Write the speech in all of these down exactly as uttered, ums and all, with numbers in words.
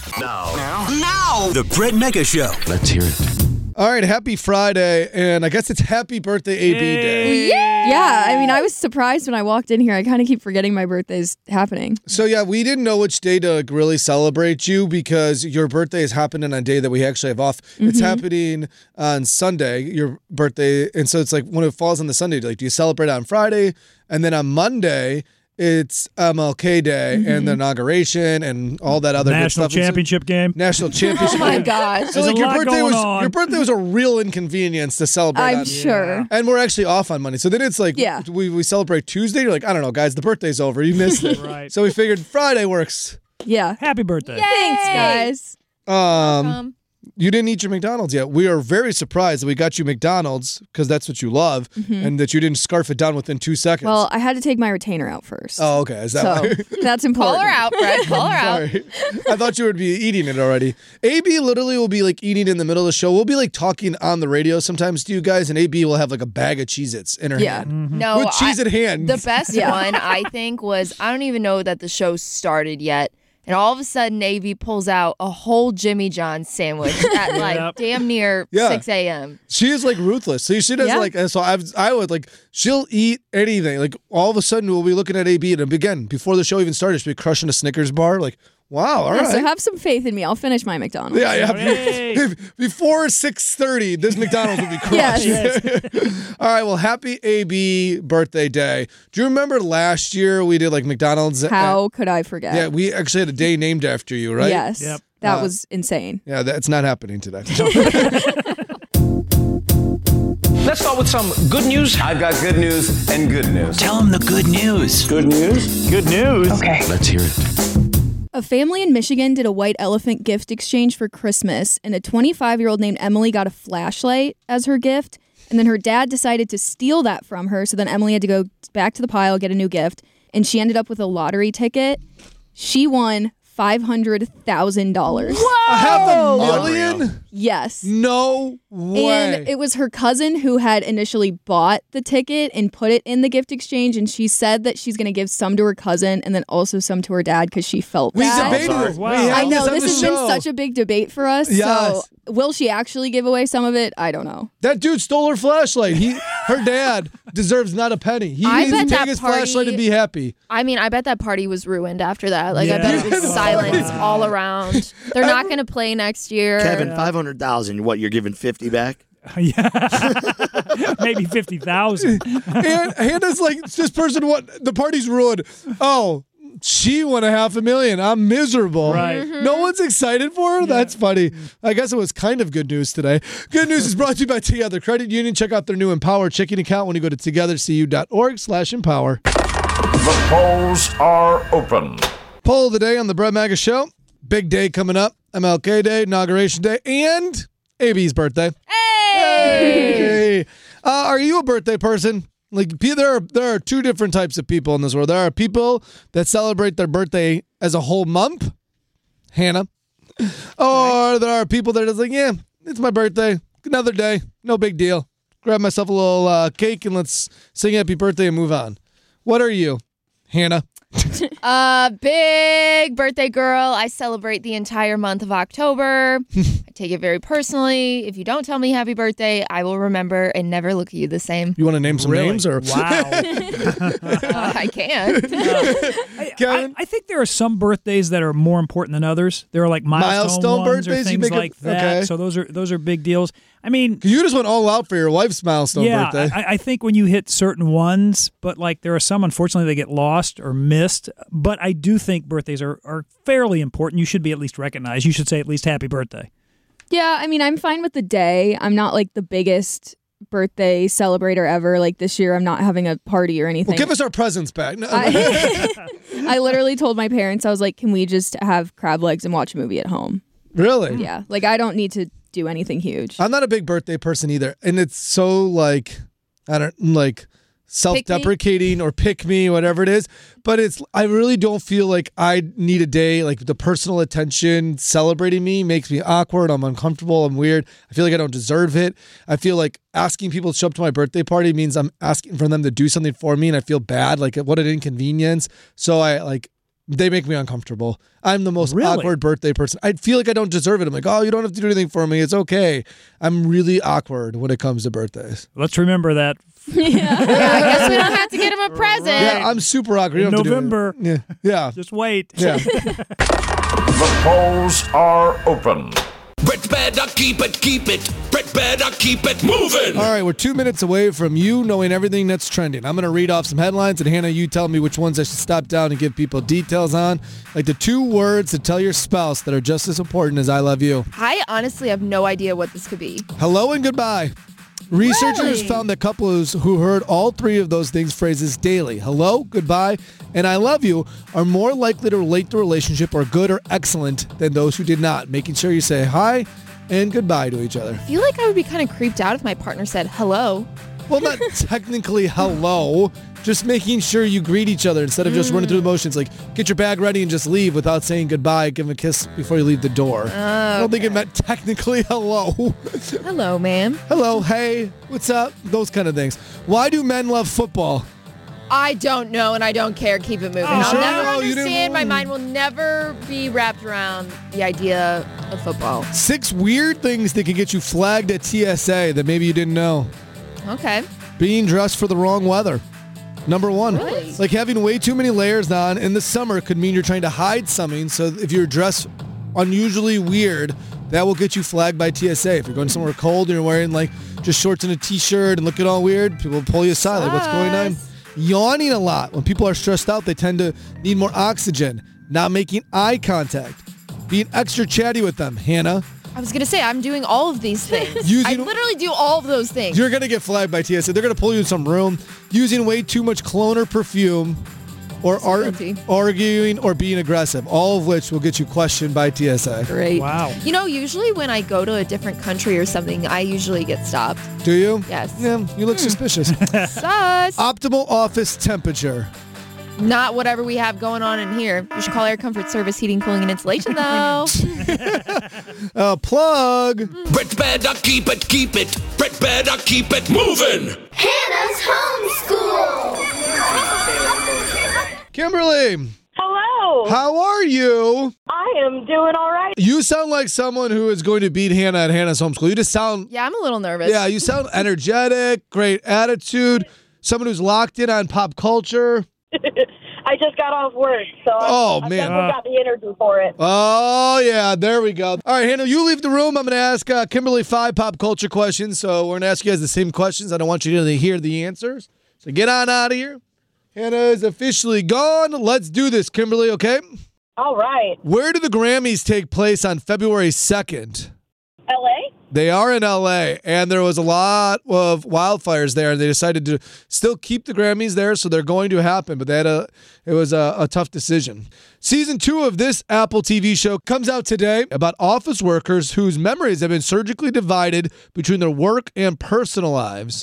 Now. Now. Now. The Brett Mega Show. Let's hear it. All right, happy Friday, and I guess it's Happy Birthday A B Day. Yeah. yeah, I mean, I was surprised when I walked in here. I kind of keep forgetting my birthday's happening. So yeah, we didn't know which day to like, really celebrate you because your birthday is happening on a day that we actually have off. Mm-hmm. It's happening on Sunday, your birthday, and so it's like when it falls on the Sunday, like do you celebrate on Friday, and then on Monday it's M L K Day mm-hmm. and the inauguration and all that other National good stuff. Championship game. National Championship game. Oh my game. gosh. So There's like a your lot birthday going was on. your birthday was a real inconvenience to celebrate I'm on. sure. And we're actually off on Monday. So then it's like yeah. we, we celebrate Tuesday. You're like, I don't know, guys, the birthday's over. You missed it. Right. So we figured Friday works. Yeah. Happy birthday. Yay! Thanks, guys. Um Welcome. You didn't eat your McDonald's yet. We are very surprised that we got you McDonald's because that's what you love, mm-hmm. and that you didn't scarf it down within two seconds. Well, I had to take my retainer out first. Oh, okay. Is that so why? That's important. Call her out, Brett. Call her out. Sorry. I thought you would be eating it already. A B literally will be like eating in the middle of the show. We'll be like talking on the radio sometimes to you guys, and A B will have like a bag of Cheez-Its in her yeah. hand. Mm-hmm. No, with cheese I, at hand. The best yeah. one, I think, was I don't even know that the show started yet. And all of a sudden, A B pulls out a whole Jimmy John's sandwich at like Yep. damn near Yeah. six a.m. She is like ruthless. So she does Yeah. like, so I've, I would like, she'll eat anything. Like all of a sudden we'll be looking at A B and again, before the show even started, she'll be crushing a Snickers bar. Like, wow, all yeah, right. So have some faith in me. I'll finish my McDonald's. Yeah, yeah. Hey. Before six thirty, this McDonald's will be crushed. Yes. All right, well, happy A B birthday day. Do you remember last year we did like McDonald's? How could I forget? Yeah, we actually had a day named after you, right? Yes. Yep. That Uh, was insane. Yeah, that's not happening today. Let's start with some good news. I've got good news and good news. Tell them the good news. Good news? Good news. Okay. Let's hear it. A family in Michigan did a white elephant gift exchange for Christmas, and a twenty-five-year-old named Emily got a flashlight as her gift, and then her dad decided to steal that from her, so then Emily had to go back to the pile, get a new gift, and she ended up with a lottery ticket. She won five hundred thousand dollars. A half a million? Yes. No way. And it was her cousin who had initially bought the ticket and put it in the gift exchange, and she said that she's going to give some to her cousin and then also some to her dad because she felt we bad. debated it. Wow. We had I know, on this the has show. been such a big debate for us. Yes. So will she actually give away some of it? I don't know. That dude stole her flashlight. He, her dad deserves not a penny. He I needs bet to take that his party- flashlight and be happy. I mean, I bet that party was ruined after that. Like, I Yeah. bet it was silence all around. They're not going to play next year. Kevin, five hundred thousand. What, you're giving fifty back? Yeah. Maybe fifty thousand. And Hannah's like, this person, what? The party's ruined. Oh, she won a half a million. I'm miserable. Right. Mm-hmm. No one's excited for her? That's funny. I guess it was kind of good news today. Good news is brought to you by Together Credit Union. Check out their new Empower checking account when you go to togethercu.org slash empower. The polls are open. Poll of the day on the Brett Maga Show. Big day coming up. M L K Day, Inauguration Day, and A B's birthday. Hey! Uh, are you a birthday person? Like, there are there are two different types of people in this world. There are people that celebrate their birthday as a whole month, Hannah, or there are people that are just like, yeah, it's my birthday, another day, no big deal. Grab myself a little uh, cake and let's sing happy birthday and move on. What are you, Hannah? Uh, big birthday girl. I celebrate the entire month of October. I take it very personally. If you don't tell me happy birthday, I will remember and never look at you the same. You want to name some Really? names or Wow. Uh, I can. I, Kevin? I, I think there are some birthdays that are more important than others. There are like milestone, Milestone ones birthdays, or you things make a- like that. okay. So those are those are big deals. I mean, You just went all out for your wife's milestone yeah, birthday. I, I think when you hit certain ones, but like there are some, unfortunately, they get lost or missed. But I do think birthdays are, are fairly important. You should be at least recognized. You should say at least happy birthday. Yeah, I mean, I'm fine with the day. I'm not like the biggest birthday celebrator ever. Like this year, I'm not having a party or anything. Well, give us our presents back. No, I, I literally told my parents, I was like, can we just have crab legs and watch a movie at home? really? Yeah, like I don't need to do anything huge. I'm not a big birthday person either. And it's so like, I don't like self-deprecating or pick me, whatever it is. But it's, I really don't feel like I need a day, like the personal attention celebrating me makes me awkward. I'm uncomfortable. I'm weird. I feel like I don't deserve it. I feel like asking people to show up to my birthday party means I'm asking for them to do something for me. And I feel bad. Like what an inconvenience. So I like They make me uncomfortable. I'm the most Really? awkward birthday person. I feel like I don't deserve it. I'm like, oh, you don't have to do anything for me. It's okay. I'm really awkward when it comes to birthdays. Let's remember that. Yeah, I guess we don't have to get him a present. Yeah, I'm super awkward. You In don't have to do November. it. Yeah. Yeah. Just wait. Yeah. The polls are open. Brett better keep it, keep it. Brett better keep it moving. All right, we're two minutes away from you knowing everything that's trending. I'm going to read off some headlines, and Hannah, you tell me which ones I should stop down and give people details on. Like the two words to tell your spouse that are just as important as I love you. I honestly have no idea what this could be. Hello and goodbye. Researchers Really? found that couples who heard all three of those things phrases daily, hello, goodbye, and I love you, are more likely to relate the relationship or good or excellent than those who did not, making sure you say hi and goodbye to each other. I feel like I would be kind of creeped out if my partner said hello. Well, not technically hello, just making sure you greet each other instead of just running through the motions. Like, get your bag ready and just leave without saying goodbye, give them a kiss before you leave the door. I don't think it meant technically hello. Hello, ma'am. Hello, hey, what's up? Those kind of things. Why do men love football? I don't know and I don't care. Keep it moving. You I'll sure? never Oh, you didn't- understand. My mind will never be wrapped around the idea of football. Six weird things that can get you flagged at T S A that maybe you didn't know. Okay. Being dressed for the wrong weather. Number one. Really? Like having way too many layers on in the summer could mean you're trying to hide something. So if you're dressed unusually weird, that will get you flagged by T S A. If you're going somewhere cold and you're wearing like just shorts and a t-shirt and looking all weird, people will pull you aside. Like, what's going on? Yawning a lot. When people are stressed out, they tend to need more oxygen. Not making eye contact. Being extra chatty with them. Hannah, I was going to say, I'm doing all of these things. Using- I literally do all of those things. you're going to get flagged by T S A. They're going to pull you in some room. Using way too much cologne or perfume. Or ar- Guilty. arguing or being aggressive. All of which will get you questioned by T S A. Great. Wow. You know, usually when I go to a different country or something, I usually get stopped. Do you? Yes. Yeah, you look suspicious. Sus. Optimal office temperature. Not whatever we have going on in here. You should call Air Comfort Service Heating, Cooling, and Insulation, though. Uh, plug. Brett better keep it, keep it. Brett better keep it moving. Hannah's homeschool. Kimberly, Hello. how are you? I am doing all right. You sound like someone who is going to beat Hannah at Hannah's homeschool. You just sound, Yeah, I'm a little nervous. yeah, you sound energetic, great attitude, someone who's locked in on pop culture. I just got off work, so Oh, I man. definitely got the energy for it. Oh, yeah, there we go. All right, Hannah, you leave the room. I'm going to ask uh, Kimberly five pop culture questions. So we're going to ask you guys the same questions. I don't want you to hear the answers. So get on out of here. Hannah is officially gone. Let's do this, Kimberly, okay? All right. Where do the Grammys take place on February second? L A? They are in L A, and there was a lot of wildfires there, and they decided to still keep the Grammys there, so they're going to happen, but they had a, it was a, a tough decision. Season two of this Apple T V show comes out today about office workers whose memories have been surgically divided between their work and personal lives.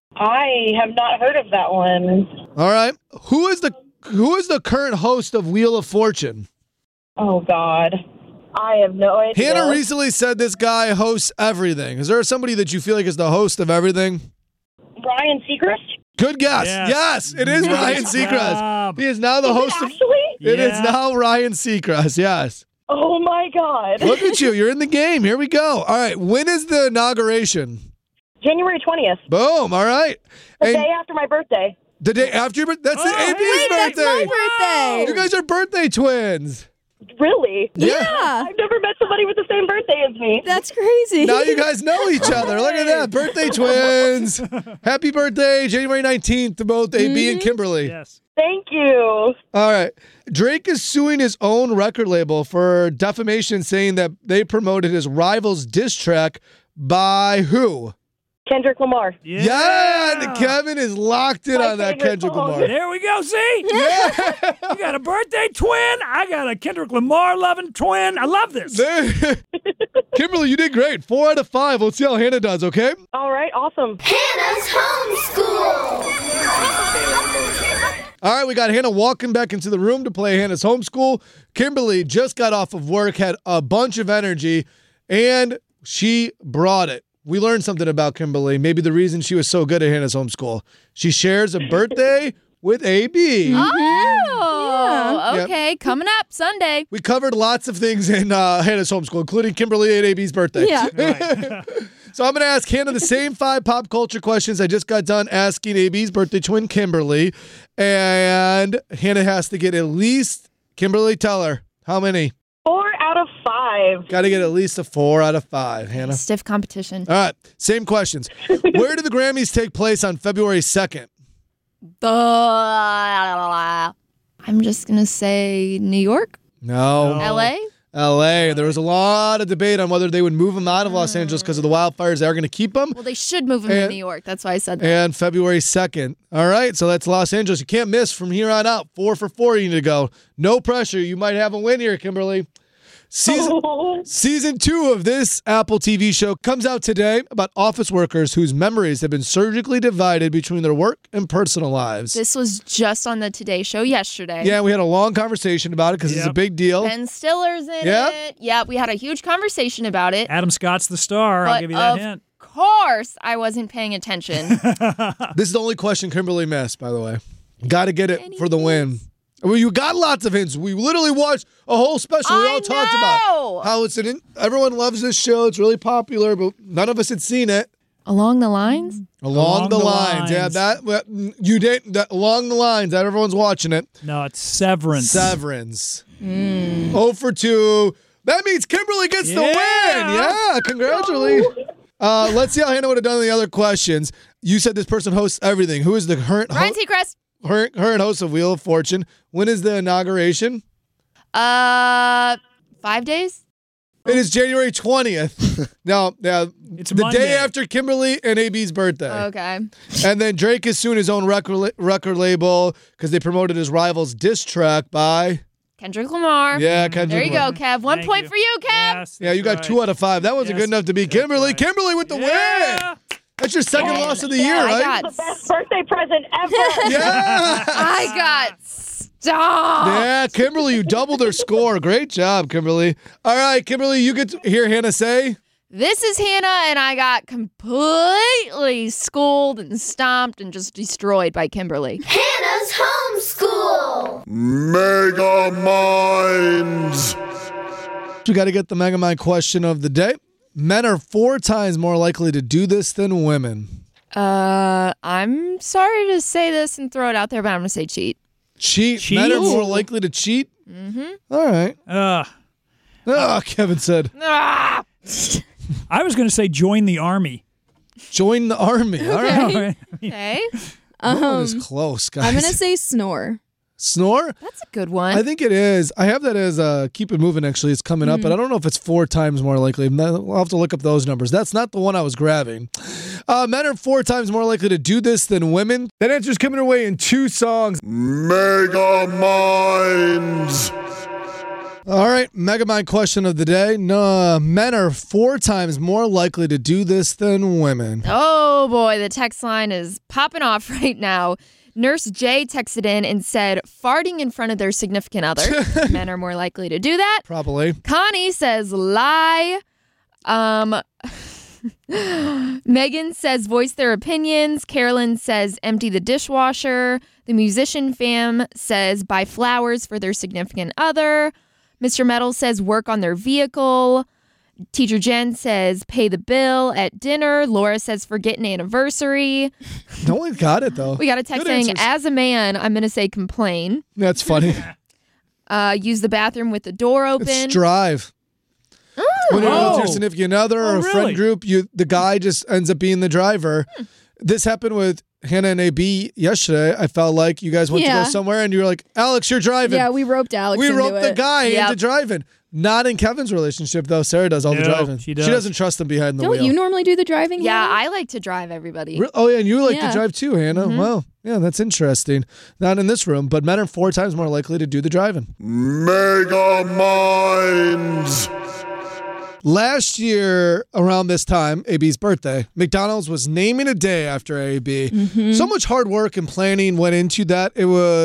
I have not heard of that one. All right. Who is the who is the current host of Wheel of Fortune? Oh, God. I have no idea. Hannah recently said this guy hosts everything. Is there somebody that you feel like is the host of everything? Ryan Seacrest? Good guess. Yes. Yes, it is Nice Ryan Seacrest. job. He is now the Is it host of. actually? It is Yeah. now Ryan Seacrest. Yes. Oh, my God. Look at you. You're in the game. Here we go. All right. When is the inauguration? January twentieth. Boom. All right. The And day after my birthday. the day after your birthday. That's the Oh, A B's Wait, that's birthday. my birthday. You guys are birthday twins. Really? Yeah. I've never met somebody with the same birthday as me. That's crazy. Now you guys know each other. Look at that. Birthday twins. Happy birthday, January nineteenth to both A B and Kimberly. Yes. Thank you. All right. Drake is suing his own record label for defamation, saying that they promoted his rival's diss track by who? Kendrick Lamar. Yeah. Yeah, and Kevin is locked in My on that favorite Kendrick song. Lamar. There we go. See? Yeah. You got a birthday twin. I got a Kendrick Lamar loving twin. I love this. Kimberly, you did great. Four out of five. Let's see how Hannah does, okay? All right. Awesome. Hannah's homeschool. All right, we got Hannah walking back into the room to play Hannah's homeschool. Kimberly just got off of work, had a bunch of energy, and she brought it. We learned something about Kimberly. Maybe the reason she was so good at Hannah's homeschool. She shares a birthday with A B. Oh. Yeah. okay. Yep. Coming up Sunday. We covered lots of things in uh, Hannah's homeschool, including Kimberly and A B's birthday. Yeah. So I'm going to ask Hannah the same five pop culture questions I just got done asking A B's birthday twin, Kimberly. And Hannah has to get at least, Kimberly, tell her, how many? Four out of five. Got to get at least a four out of five, Hannah. Stiff competition. All right, same questions. Where do the Grammys take place on February second? Uh, I'm just going to say New York? No. L A? L A. There was a lot of debate on whether they would move them out of Los Angeles because of the wildfires. They are going to keep them. Well, they should move them to And- New York. That's why I said that. And February second. All right, so that's Los Angeles. You can't miss from here on out. Four for four you need to go. No pressure. You might have a win here, Kimberly. Season, season two of this Apple T V show comes out today about office workers whose memories have been surgically divided between their work and personal lives. This was just on the Today Show yesterday. Yeah, we had a long conversation about it because it's a Yep. big deal. Ben Stiller's in Yeah. it. Yeah, we had a huge conversation about it. Adam Scott's the star. I'll But give you that of hint. course, I wasn't paying attention. This is the only question Kimberly missed, by the way. Got to get it for the win. Well, you got lots of hints. We literally watched a whole special. We I all talked know. about how it's an. In- everyone loves this show. It's really popular, but none of us had seen it. Along the lines? Along, Along the, the lines. yeah. lines. That well, you did that along the lines. That everyone's watching it. No, it's Severance. Severance. Oh for two. That means Kimberly gets the Yeah. win. Yeah, congratulations. Uh, let's see how Hannah would have done the other questions. You said this person hosts everything. Who is the current Ryan host? Seacrest. Her, current host of Wheel of Fortune. When is the inauguration? Uh, five days? It is January twentieth. Now, now It's the Monday. day after Kimberly and A B's birthday. Okay. And then Drake is suing his own record, record label because they promoted his rival's diss track by... Kendrick Lamar. Yeah, Kendrick There you Lamar. go, Kev. One Thank point you. for you, Kev. Yes, Yeah, you that's got right. two out of five. That wasn't Yes, good enough to beat that's Kimberly. right. Kimberly with the Yeah. win. That's your second And loss of the year, I right? got, Best birthday present ever. Yeah. I got stomped. Yeah, Kimberly, you doubled her score. Great job, Kimberly. All right, Kimberly, you get to hear Hannah say. This is Hannah, and I got completely schooled and stomped and just destroyed by Kimberly. Hannah's homeschool. Mega Minds. We got to get the Mega Mind question of the day. Men are four times more likely to do this than women. Uh, I'm sorry to say this and throw it out there, but I'm going to say cheat. Cheat. Cheat? Men are more likely to cheat? Mm-hmm. All right. Ugh. Oh, Kevin said, Ah! I was going to say join the army. join the army. All right. Okay. That one Um, is close, guys. I'm going to say snore. Snore? That's a good one. I think it is. I have that as uh, keep it moving, actually. It's coming up, but I don't know if it's four times more likely. I'll have to look up those numbers. That's not the one I was grabbing. Uh, men are four times more likely to do this than women. That answer's coming our way in two songs. Mega Minds. All right, Mega Mind question of the day. No, men are four times more likely to do this than women. Oh boy, the text line is popping off right now. Nurse J texted in and said farting in front of their significant other. Men are more likely to do that. Probably. Connie says lie. Um, Megan says voice their opinions. Carolyn says empty the dishwasher. The musician fam says buy flowers for their significant other. Mister Metal says work on their vehicle. Teacher Jen says pay the bill at dinner. Laura says forget an anniversary. No one got it, though. We got a text Good saying, answers. as a man, I'm going to say complain. That's funny. Uh, use the bathroom with the door open. It's drive. When you're with your Oh. significant other or Oh, a friend really? group, you the guy just ends up being the driver. This happened with Hannah and A B yesterday. I felt like you guys went to Yeah. go somewhere and you were like, Alex, you're driving. Yeah, we roped Alex we into roped the it. guy Yep. into driving. Not in Kevin's relationship, though. Sarah does all the No, driving. she does. She doesn't trust him behind the Don't wheel. you normally do the driving? Yeah, Hannah? I like to drive everybody. Re- Oh, yeah, and you like Yeah. to drive too, Hannah. Wow. Yeah, that's interesting. Not in this room, but men are four times more likely to do the driving. Mega Minds. Last year, around this time, A B's birthday, McDonald's was naming a day after A B. Mm-hmm. So much hard work and planning went into that. It was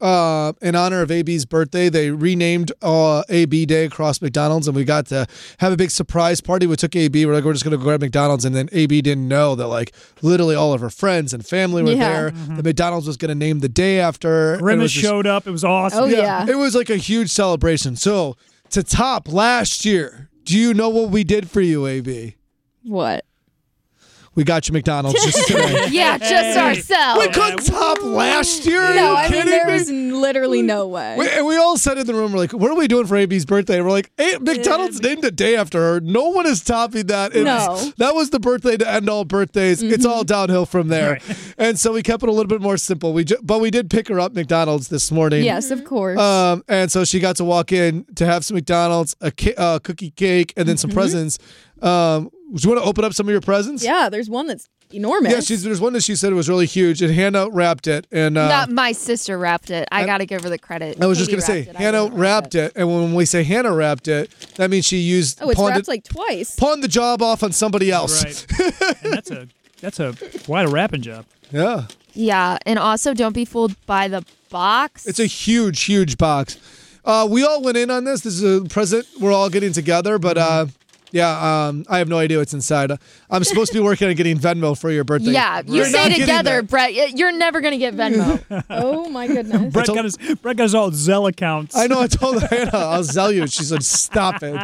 uh, in honor of A B's birthday, they renamed uh, A B Day across McDonald's, and we got to have a big surprise party. We took A B. We're like, we're just going to go grab McDonald's, and then A B didn't know that like literally all of her friends and family were Yeah. there. The McDonald's was going to name the day after her. Grimace showed up. It was awesome. Oh, yeah. It was like a huge celebration. So to top last year, do you know what we did for you, A B? What? We got you McDonald's just today. Yeah, just ourselves. We couldn't top last year. Are No, you I mean, kidding there me? was literally no way. We, and we all said in the room, we're like, what are we doing for A B's birthday? We're like, hey, McDonald's named a day after her. No one is topping that. It's, No. That was the birthday to end all birthdays. It's all downhill from there. Right. And so we kept it a little bit more simple. We ju- But we did pick her up McDonald's this morning. Yes, of course. Um, and so she got to walk in to have some McDonald's, a ca- uh, cookie cake, and then some presents. Um, do you want to open up some of your presents? yeah, there's one that's enormous. Yeah, she's, there's one that she said was really huge, and Hannah wrapped it. And uh, Not my sister wrapped it. I got to give her the credit. I was just Katie going to say, wrapped it. I Hannah didn't wrapped it. And when we say Hannah wrapped it, that means she used oh, it's pawned, wrapped it, like twice. pawned the job off on somebody else. Right. And that's a that's a quite a wrapping job. Yeah. Yeah, and also don't be fooled by the box. It's a huge, huge box. Uh, we all went in on this. This is a present we're all getting together, but uh, yeah, um, I have no idea what's inside. I'm supposed to be working on getting Venmo for your birthday. Yeah, you You're stay not getting together, that. Brett. Y- You're never gonna get Venmo. Oh my goodness. Brett got his Brett got his all Zelle accounts. I know. I told Hannah I'll sell you. She said, "Stop it."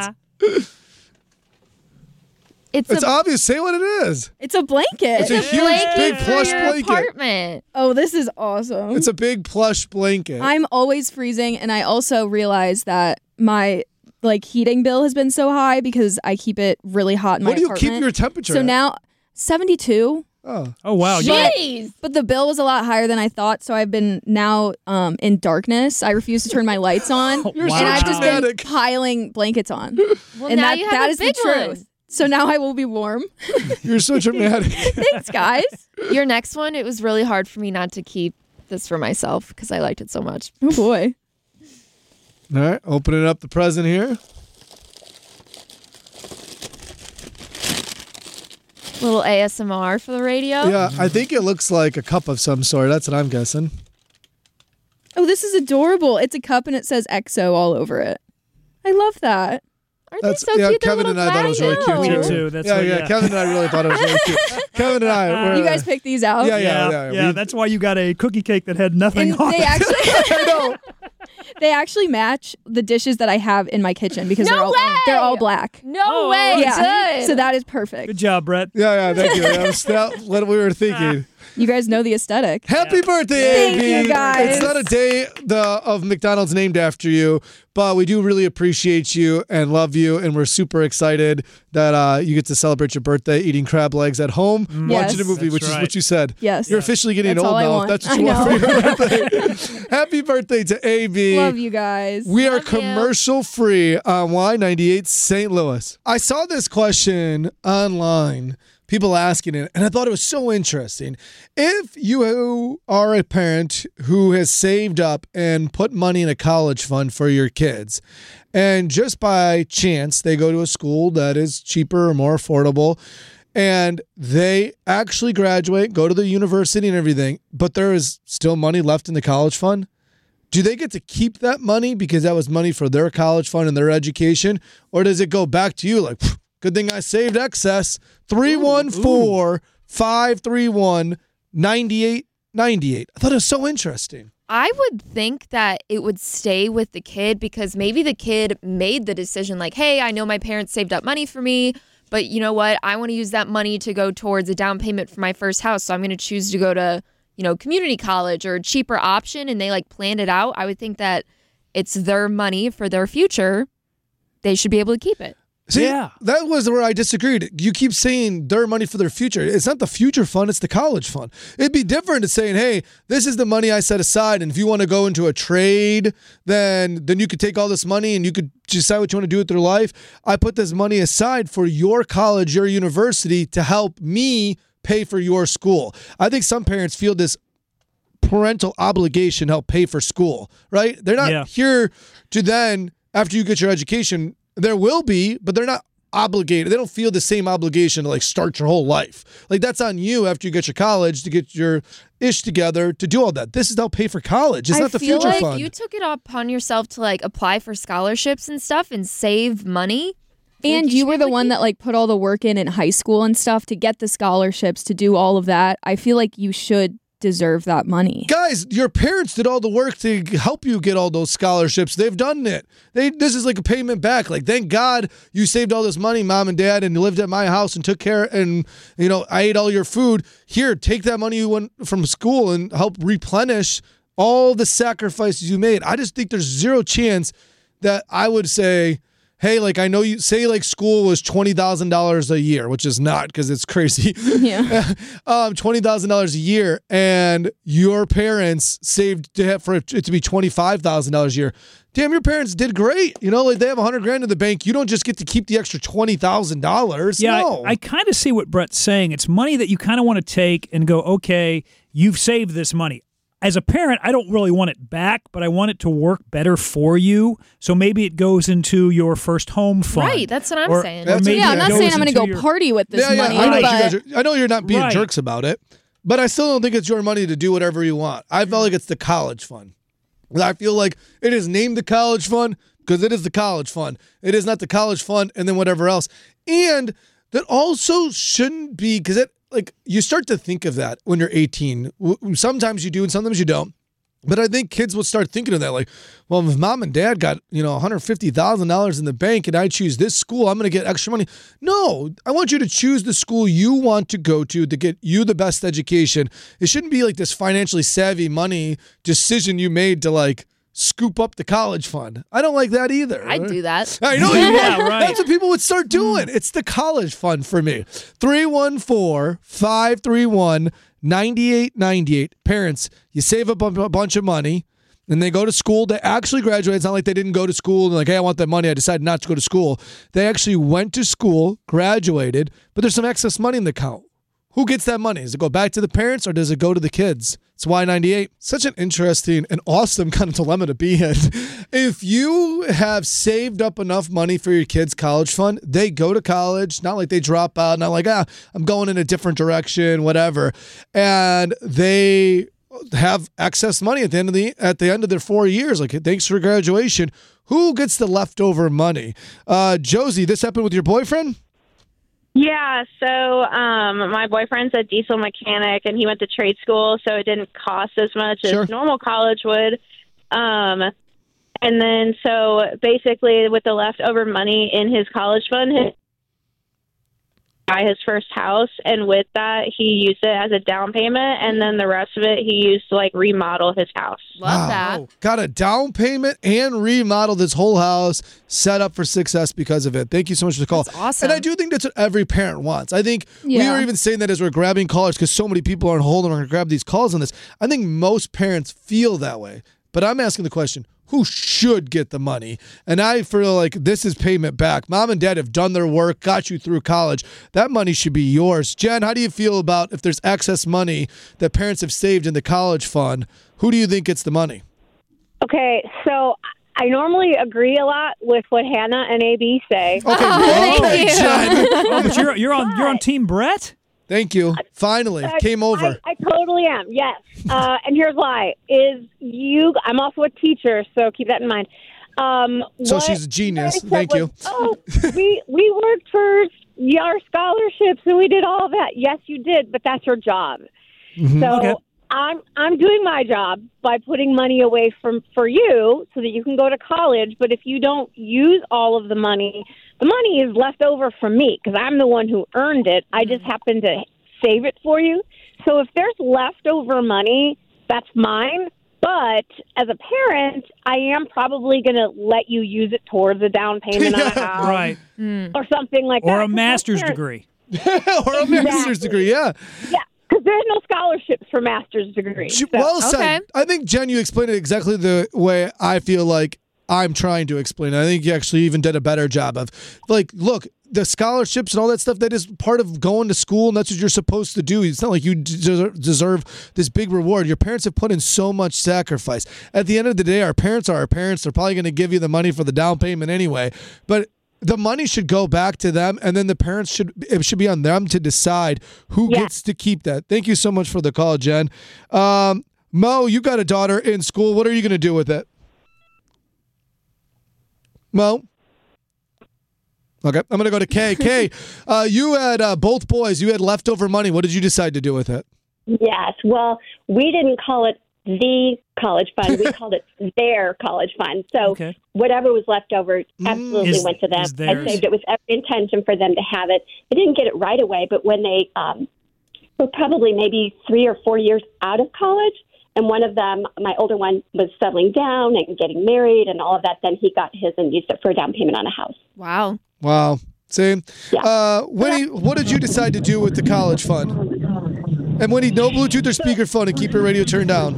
It's, It's a obvious. Say what it is. It's a blanket. It's a huge, blanket big for plush your blanket. apartment. oh, this is awesome. It's a big plush blanket. I'm always freezing, and I also realize that my like heating bill has been so high because I keep it really hot in What my do you apartment. keep your temperature So at? now seventy-two. Oh. Oh wow. You- But, Jeez. but the bill was a lot higher than I thought, so I've been now um, in darkness. I refuse to turn my lights on, You're and so I've just been dramatic. piling blankets on. Well, and now that, you have that a is big the truth. one. So now I will be warm. You're so dramatic. Thanks, guys. Your next one, it was really hard for me not to keep this for myself because I liked it so much. Oh boy. All right, opening up the present here. Little A S M R for the radio. Yeah, I think it looks like a cup of some sort. That's what I'm guessing. Oh, this is adorable. It's a cup and it says X O all over it. I love that. Aren't That's they so yeah. cute? They're Kevin little and I thought it was really cute glasses. too. Me too, that's yeah, what- yeah, yeah. Kevin and I really thought it was really cute. Kevin and I. Were, You guys picked these out? Yeah, yeah, yeah. yeah. We- That's why you got a cookie cake that had nothing And on they it. actually I know. they actually match the dishes that I have in my kitchen because No they're all way! they're all black. No Oh, way. Yeah. Good. So that is perfect. Good job, Brett. Yeah, yeah. Thank you. That was that, what we were thinking. You guys know the aesthetic. Happy birthday, Thank A B. you, guys. It's not a day the, of McDonald's named after you, but we do really appreciate you and love you, and we're super excited that uh, you get to celebrate your birthday eating crab legs at home, Yes. watching a movie, That's which is right. what you said. Yes. You're officially getting That's old all I now. want. If that's what I you want for know. your birthday. Happy birthday to A B. Love you guys. We are Love you. commercial free on Y ninety-eight Saint Louis. I saw this question online, people asking it, and I thought it was so interesting. If you are a parent who has saved up and put money in a college fund for your kids, and just by chance they go to a school that is cheaper or more affordable, and they actually graduate, go to the university and everything, but there is still money left in the college fund, do they get to keep that money because that was money for their college fund and their education? Or does it go back to you like, good thing I saved excess? three one four, five three one, nine eight nine eight. I thought it was so interesting. I would think that it would stay with the kid because maybe the kid made the decision like, hey, I know my parents saved up money for me, but you know what? I want to use that money to go towards a down payment for my first house. So I'm going to choose to go to, you know, community college or a cheaper option, and they like planned it out. I would think that it's their money for their future. They should be able to keep it. See, Yeah. that was where I disagreed. You keep saying their money for their future. It's not the future fund, it's the college fund. It'd be different to saying, hey, this is the money I set aside, and if you want to go into a trade, then then you could take all this money and you could decide what you want to do with your life. I put this money aside for your college, your university, to help me pay for your school. I think some parents feel this parental obligation to help pay for school, right? They're not Yeah. here to then, after you get your education, there will be, but they're not obligated. They don't feel the same obligation to like start your whole life. Like that's on you after you get your college to get your ish together to do all that. This is to help pay for college. It's I not the feel future like fund. you took it upon yourself to like apply for scholarships and stuff and save money. And Like, you should were be the able to one keep- that like put all the work in in high school and stuff to get the scholarships, to do all of that. I feel like you should deserve that money. Guys, your parents did all the work to help you get all those scholarships. They've done it. They this is like a payment back. Like, thank God you saved all this money, mom and dad, and you lived at my house and took care, and you know, I ate all your food. Here, take that money you went from school and help replenish all the sacrifices you made. I just think there's zero chance that I would say, hey, like I know you say like school was twenty thousand dollars a year, which is not because it's crazy. Yeah. um, twenty thousand dollars a year, and your parents saved to have for it to be twenty-five thousand dollars a year. Damn, your parents did great. You know, like they have a hundred grand in the bank. You don't just get to keep the extra twenty thousand dollars. Yeah, no. I, I kind of see what Brett's saying. It's money that you kind of want to take and go, okay, you've saved this money. As a parent, I don't really want it back, but I want it to work better for you. So maybe it goes into your first home fund. Right, that's what I'm Or- saying. or maybe Yeah, I'm it not goes saying I'm going to into go your- party with this yeah, yeah, money, I know, but you guys are, I know you're not being Right. jerks about it, but I still don't think it's your money to do whatever you want. I felt like it's the college fund. I feel like it is named the college fund because it is the college fund. It is not the college fund and then whatever else. And that also shouldn't be, because it like you start to think of that when you're eighteen. W- Sometimes you do and sometimes you don't. But I think kids will start thinking of that, like, well, if mom and dad got, you know, one hundred fifty thousand dollars in the bank and I choose this school, I'm going to get extra money. No, I want you to choose the school you want to go to to get you the best education. It shouldn't be like this financially savvy money decision you made to like scoop up the college fund. I don't like that either. I'd do that. I know you Yeah, would. right. That's what people would start doing. It's the college fund for me. three one four, five three one, nine eight nine eight. Parents, you save up a bunch of money and they go to school. They actually graduate. It's not like they didn't go to school and like, hey, I want that money. I decided not to go to school. They actually went to school, graduated, but there's some excess money in the account. Who gets that money? Does it go back to the parents or does it go to the kids? It's Y ninety-eight. Such an interesting and awesome kind of dilemma to be in. If you have saved up enough money for your kids' college fund, they go to college, not like they drop out, not like, ah, I'm going in a different direction, whatever. And they have excess money at the end of the at the end of their four years. Like, thanks for graduation. Who gets the leftover money? Uh, Josie, this happened with your boyfriend? Yeah, so um, my boyfriend's a diesel mechanic, and he went to trade school, so it didn't cost as much Sure. as normal college would. Um, and then, so basically, with the leftover money in his college fund, he buy his first house, and with that, he used it as a down payment, and then the rest of it he used to like remodel his house. Love Wow. that. Got a down payment and remodeled this whole house, set up for success because of it. Thank you so much for the call. That's awesome. And I do think that's what every parent wants. I think we Yeah. were even saying that as we're grabbing callers because so many people are on hold and are going to grab these calls on this. I think most parents feel that way. But I'm asking the question, who should get the money? And I feel like this is payment back. Mom and dad have done their work, got you through college. That money should be yours. Jen, how do you feel about if there's excess money that parents have saved in the college fund? Who do you think gets the money? Okay, so I normally agree a lot with what Hannah and A B say. Okay, Thank okay, you. Jen. Oh, but you're you're on you're on Team Brett. Thank you. Finally, I- came over. I, I totally am. Yes, uh, and here's why: is you. I'm also a teacher, so keep that in mind. Um, So what she's a genius. you guys said Thank you. was, oh, we we worked for our scholarships and we did all that. Yes, you did, but that's your job. Mm-hmm. So Okay. I'm I'm doing my job by putting money away from for you so that you can go to college. But if you don't use all of the money, the money is left over from me because I'm the one who earned it. I just happen to save it for you. So if there's leftover money, that's mine. But as a parent, I am probably going to let you use it towards a down payment on a house Right. or something like that. Or a 'Cause master's most degree. Or a master's degree, yeah. Yeah, because there's no scholarships for master's degrees. J- So- Well said. Okay. I think, Jen, you explained it exactly the way I feel like I'm trying to explain it. I think you actually even did a better job of, like, look, the scholarships and all that stuff, that is part of going to school, and that's what you're supposed to do. It's not like you deserve, deserve this big reward. Your parents have put in so much sacrifice. At the end of the day, our parents are our parents. They're probably going to give you the money for the down payment anyway. But the money should go back to them, and then the parents should it should be on them to decide who Yeah. gets to keep that. Thank you so much for the call, Jen. Um, Mo, you got a daughter in school. What are you going to do with it? Mo? Okay, I'm going to go to Kay. Kay, uh, you had uh, both boys. You had leftover money. What did you decide to do with it? Yes. Well, we didn't call it the college fund. We called it their college fund. So Okay. whatever was left over absolutely Is- went to them. is I theirs. saved it with every intention for them to have it. I didn't get it right away, but when they um, were probably maybe three or four years out of college, and one of them, my older one, was settling down and getting married and all of that, then he got his and used it for a down payment on a house. Wow. Wow. See? Uh, Winnie, what did you decide to do with the college fund? And Winnie, no Bluetooth or speakerphone and keep your radio turned down.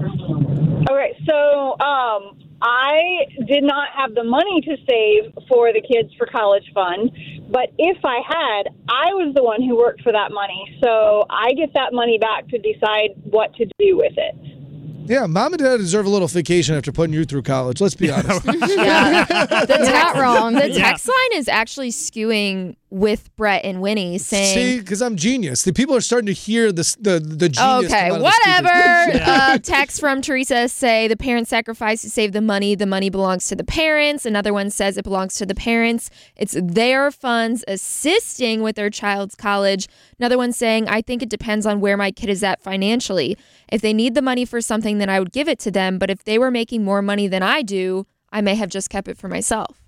All right, so um, I did not have the money to save for the kids for college fund, but if I had, I was the one who worked for that money, so I get that money back to decide what to do with it. Yeah, mom and dad deserve a little vacation after putting you through college. Let's be honest. Yeah. The You're not wrong. The Yeah. text line is actually skewing with Brett and Winnie saying, See, because I'm genius. The people are starting to hear this, the the genius. okay, come out of the whatever. speakers. uh, text from Teresa say the parents sacrifice to save the money. The money belongs to the parents. Another one says it belongs to the parents. It's their funds assisting with their child's college. Another one saying, I think it depends on where my kid is at financially. If they need the money for something, then I would give it to them. But if they were making more money than I do, I may have just kept it for myself.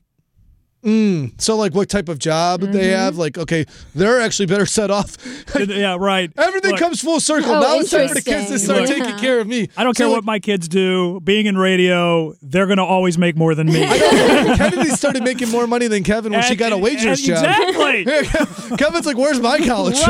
Mm, so, like, what type of job they have? Like, okay, they're actually better set off. Yeah, right. Everything Look. comes full circle. Oh, now it's time for the kids to interesting. start Look. taking care of me. I don't So, care like, what my kids do. Being in radio, they're going to always make more than me. Kennedy started making more money than Kevin when she And- got a waitress and- job. exactly. Kevin's like, where's my college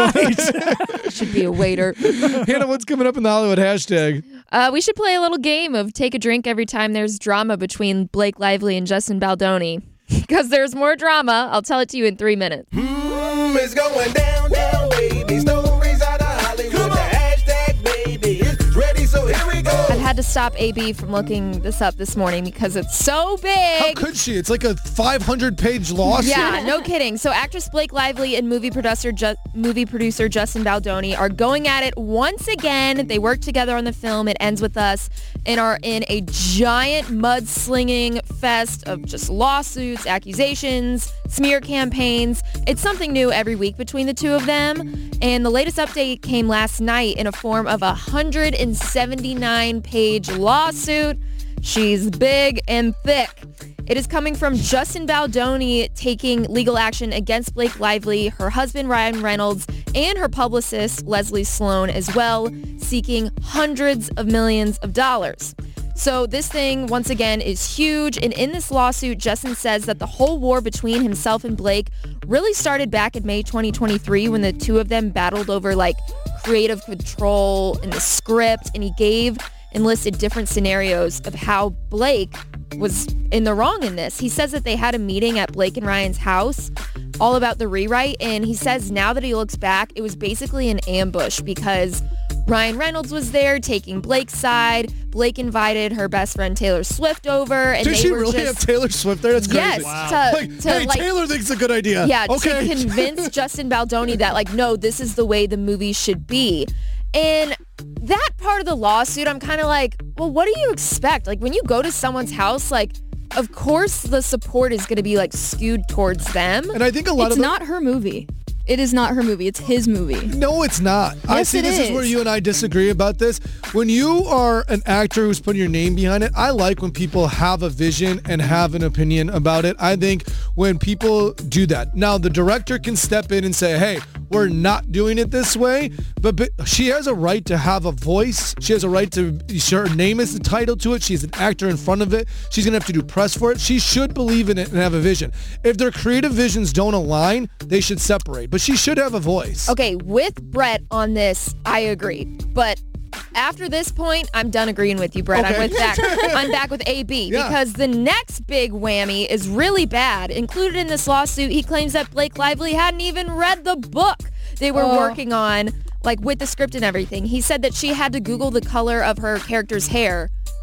fund? Should be a waiter. Hannah, what's coming up in the Hollywood hashtag? Uh, we should play a little game of take a drink every time there's drama between Blake Lively and Justin Baldoni. Because there's more drama. I'll tell it to you in three minutes. Mm, it's going down, down, baby. Stories out of Hollywood. The hashtag, baby, is ready, so here we go. I've had to stop A B from looking this up this morning because it's so big. How could she? It's like a five hundred page lawsuit. Yeah, no kidding. So actress Blake Lively and movie producer Ju- movie producer Justin Baldoni are going at it once again. They work together on the film It Ends With Us and are in a giant mudslinging fest of just lawsuits, accusations, smear campaigns. It's something new every week between the two of them. And the latest update came last night in a form of a one hundred seventy-nine page lawsuit. She's big and thick. It is coming from Justin Baldoni taking legal action against Blake Lively, her husband Ryan Reynolds, and her publicist Leslie Sloan as well, seeking hundreds of millions of dollars. So this thing, once again, is huge. And in this lawsuit, Justin says that the whole war between himself and Blake really started back in May twenty twenty-three when the two of them battled over like creative control and the script. And he gave and listed different scenarios of how Blake was in the wrong in this. He says that they had a meeting at Blake and Ryan's house all about the rewrite. And he says now that he looks back, it was basically an ambush because Ryan Reynolds was there taking Blake's side. Blake invited her best friend Taylor Swift over. And Did they she were really just, have Taylor Swift there? That's crazy. Yes, Wow. to- like, to, hey, like- Taylor thinks it's a good idea. Yeah, okay. to convince Justin Baldoni that, like, no, this is the way the movie should be. And that part of the lawsuit, I'm kind of like, well, what do you expect? Like, when you go to someone's house, like, of course the support is going to be, like, skewed towards them. And I think a lot It's of not her movie. It is not her movie. It's his movie. No, it's not. I Yes, see it this is. is. where you and I disagree about this. When you are an actor who's putting your name behind it, I like when people have a vision and have an opinion about it. I think when people do that. Now, the director can step in and say, hey, we're not doing it this way, but, but she has a right to have a voice. She has a right to, her name is the title to it. She's an actor in front of it. She's going to have to do press for it. She should believe in it and have a vision. If their creative visions don't align, they should separate. But she should have a voice. Okay, with Brett on this, I agree. But after this point, I'm done agreeing with you, Brett. Okay. I'm with back. I'm back with A B Yeah. because the next big whammy is really bad. Included in this lawsuit, he claims that Blake Lively hadn't even read the book they were Oh. working on, like with the script and everything. He said that she had to Google the color of her character's hair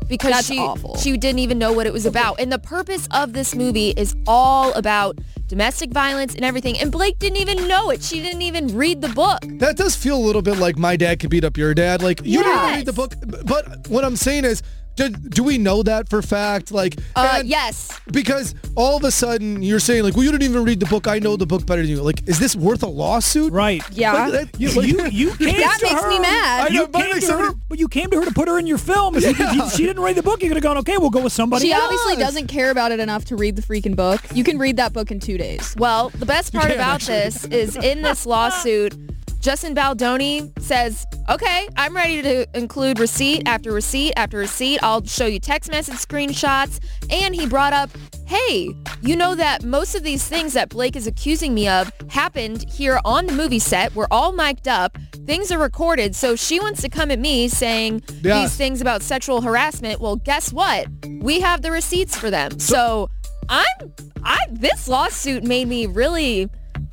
because That's she awful. she didn't even know what it was about. And the purpose of this movie is all about domestic violence and everything. And Blake didn't even know it. She didn't even read the book. That does feel a little bit like my dad could beat up your dad. Like, you didn't Yes. read the book. But what I'm saying is, do, do we know that for fact? Like, Uh, and- yes. Because all of a sudden you're saying, like, well, you didn't even read the book. I know the book better than you. Like, is this worth a lawsuit? Right. Yeah. Like, that- You, like- you, you came That to makes her. me mad. I know, You but came makes to her, somebody- but you came to her to put her in your film. If, you- if you- she didn't read the book, you could have gone, okay, we'll go with somebody She else. obviously doesn't care about it enough to read the freaking book. You can read that book in two days. Well, the best part can, about actually. this is in this lawsuit, Justin Baldoni says, okay, I'm ready to include receipt after receipt after receipt. I'll show you text message screenshots. And he brought up, hey, you know that most of these things that Blake is accusing me of happened here on the movie set. We're all mic'd up. Things are recorded. So she wants to come at me saying Yeah. these things about sexual harassment. Well, guess what? We have the receipts for them. So I'm, I, this lawsuit made me really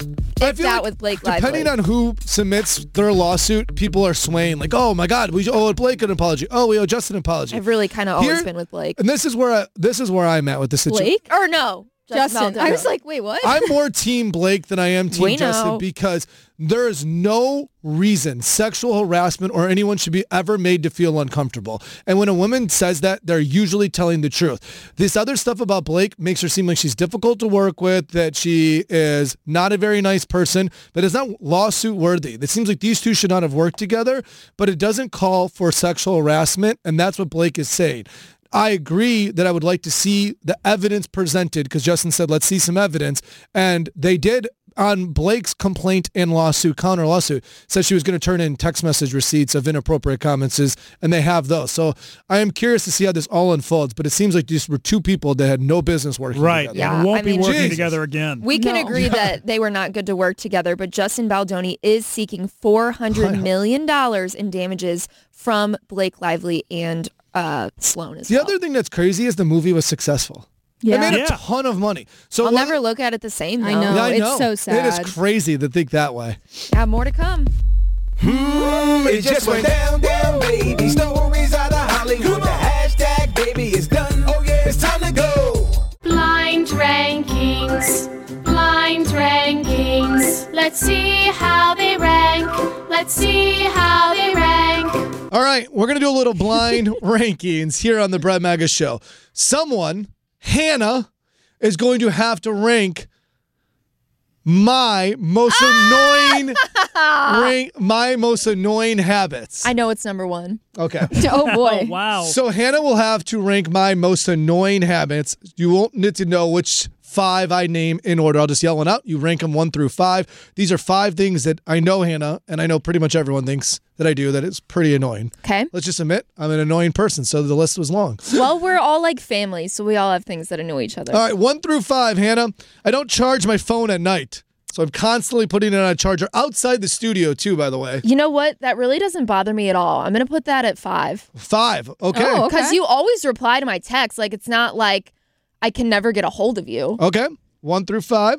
I iffed feel out like with Blake depending Lively. on who submits their lawsuit, people are swaying. Like, oh my God, we owe Blake an apology. Oh, we owe Justin an apology. I've really kind of always Here- been with Blake. And this is where I, this is where I'm at with the situation. Blake? Or no. Justin. Baldoni. I was like, wait, what? I'm more team Blake than I am team We Justin know. because there is no reason sexual harassment or anyone should be ever made to feel uncomfortable. And when a woman says that, they're usually telling the truth. This other stuff about Blake makes her seem like she's difficult to work with, that she is not a very nice person, but it's not lawsuit worthy. It seems like these two should not have worked together, but it doesn't call for sexual harassment, and that's what Blake is saying. I agree that I would like to see the evidence presented because Justin said, let's see some evidence. And they did on Blake's complaint and lawsuit, counter lawsuit, said she was going to turn in text message receipts of inappropriate comments, and they have those. So I am curious to see how this all unfolds, but it seems like these were two people that had no business working Right. together. Yeah, and won't I be mean- working Jesus. together again. We can No. agree that they were not good to work together, but Justin Baldoni is seeking four hundred million dollars in damages from Blake Lively and uh, Sloan as The well. other thing that's crazy is the movie was successful. Yeah. It made a Yeah. ton of money. So I'll one- never look at it the same, though. I know. Yeah, I it's know. so It sad. is crazy to think that way. Yeah, more to come. Mm, it just went down, down, baby. Stories out of Hollywood. The hashtag, baby, is done. Oh, yeah, it's time to go. Blind rankings. Blind rankings. Let's see how they rank. Let's see how they rank. All right, we're going to do a little blind rankings here on the Brett Maga Show. Someone, Hannah, is going to have to rank my most annoying rank my most annoying habits. I know it's number one. Okay. Oh boy. Oh, wow. So Hannah will have to rank my most annoying habits. You won't need to know which five I name in order. I'll just yell one out. You rank them one through five. These are five things that I know Hannah, and I know pretty much everyone thinks that I do, that it's pretty annoying. Okay. Let's just admit I'm an annoying person, so the list was long. Well, we're all like family, so we all have things that annoy each other. All right, one through five, Hannah. I don't charge my phone at night. So I'm constantly putting it on a charger outside the studio too, by the way. You know what? That really doesn't bother me at all. I'm going to put that at five. Five. Okay. Oh, okay. Because you always reply to my text. Like, it's not like I can never get a hold of you. Okay. One through five.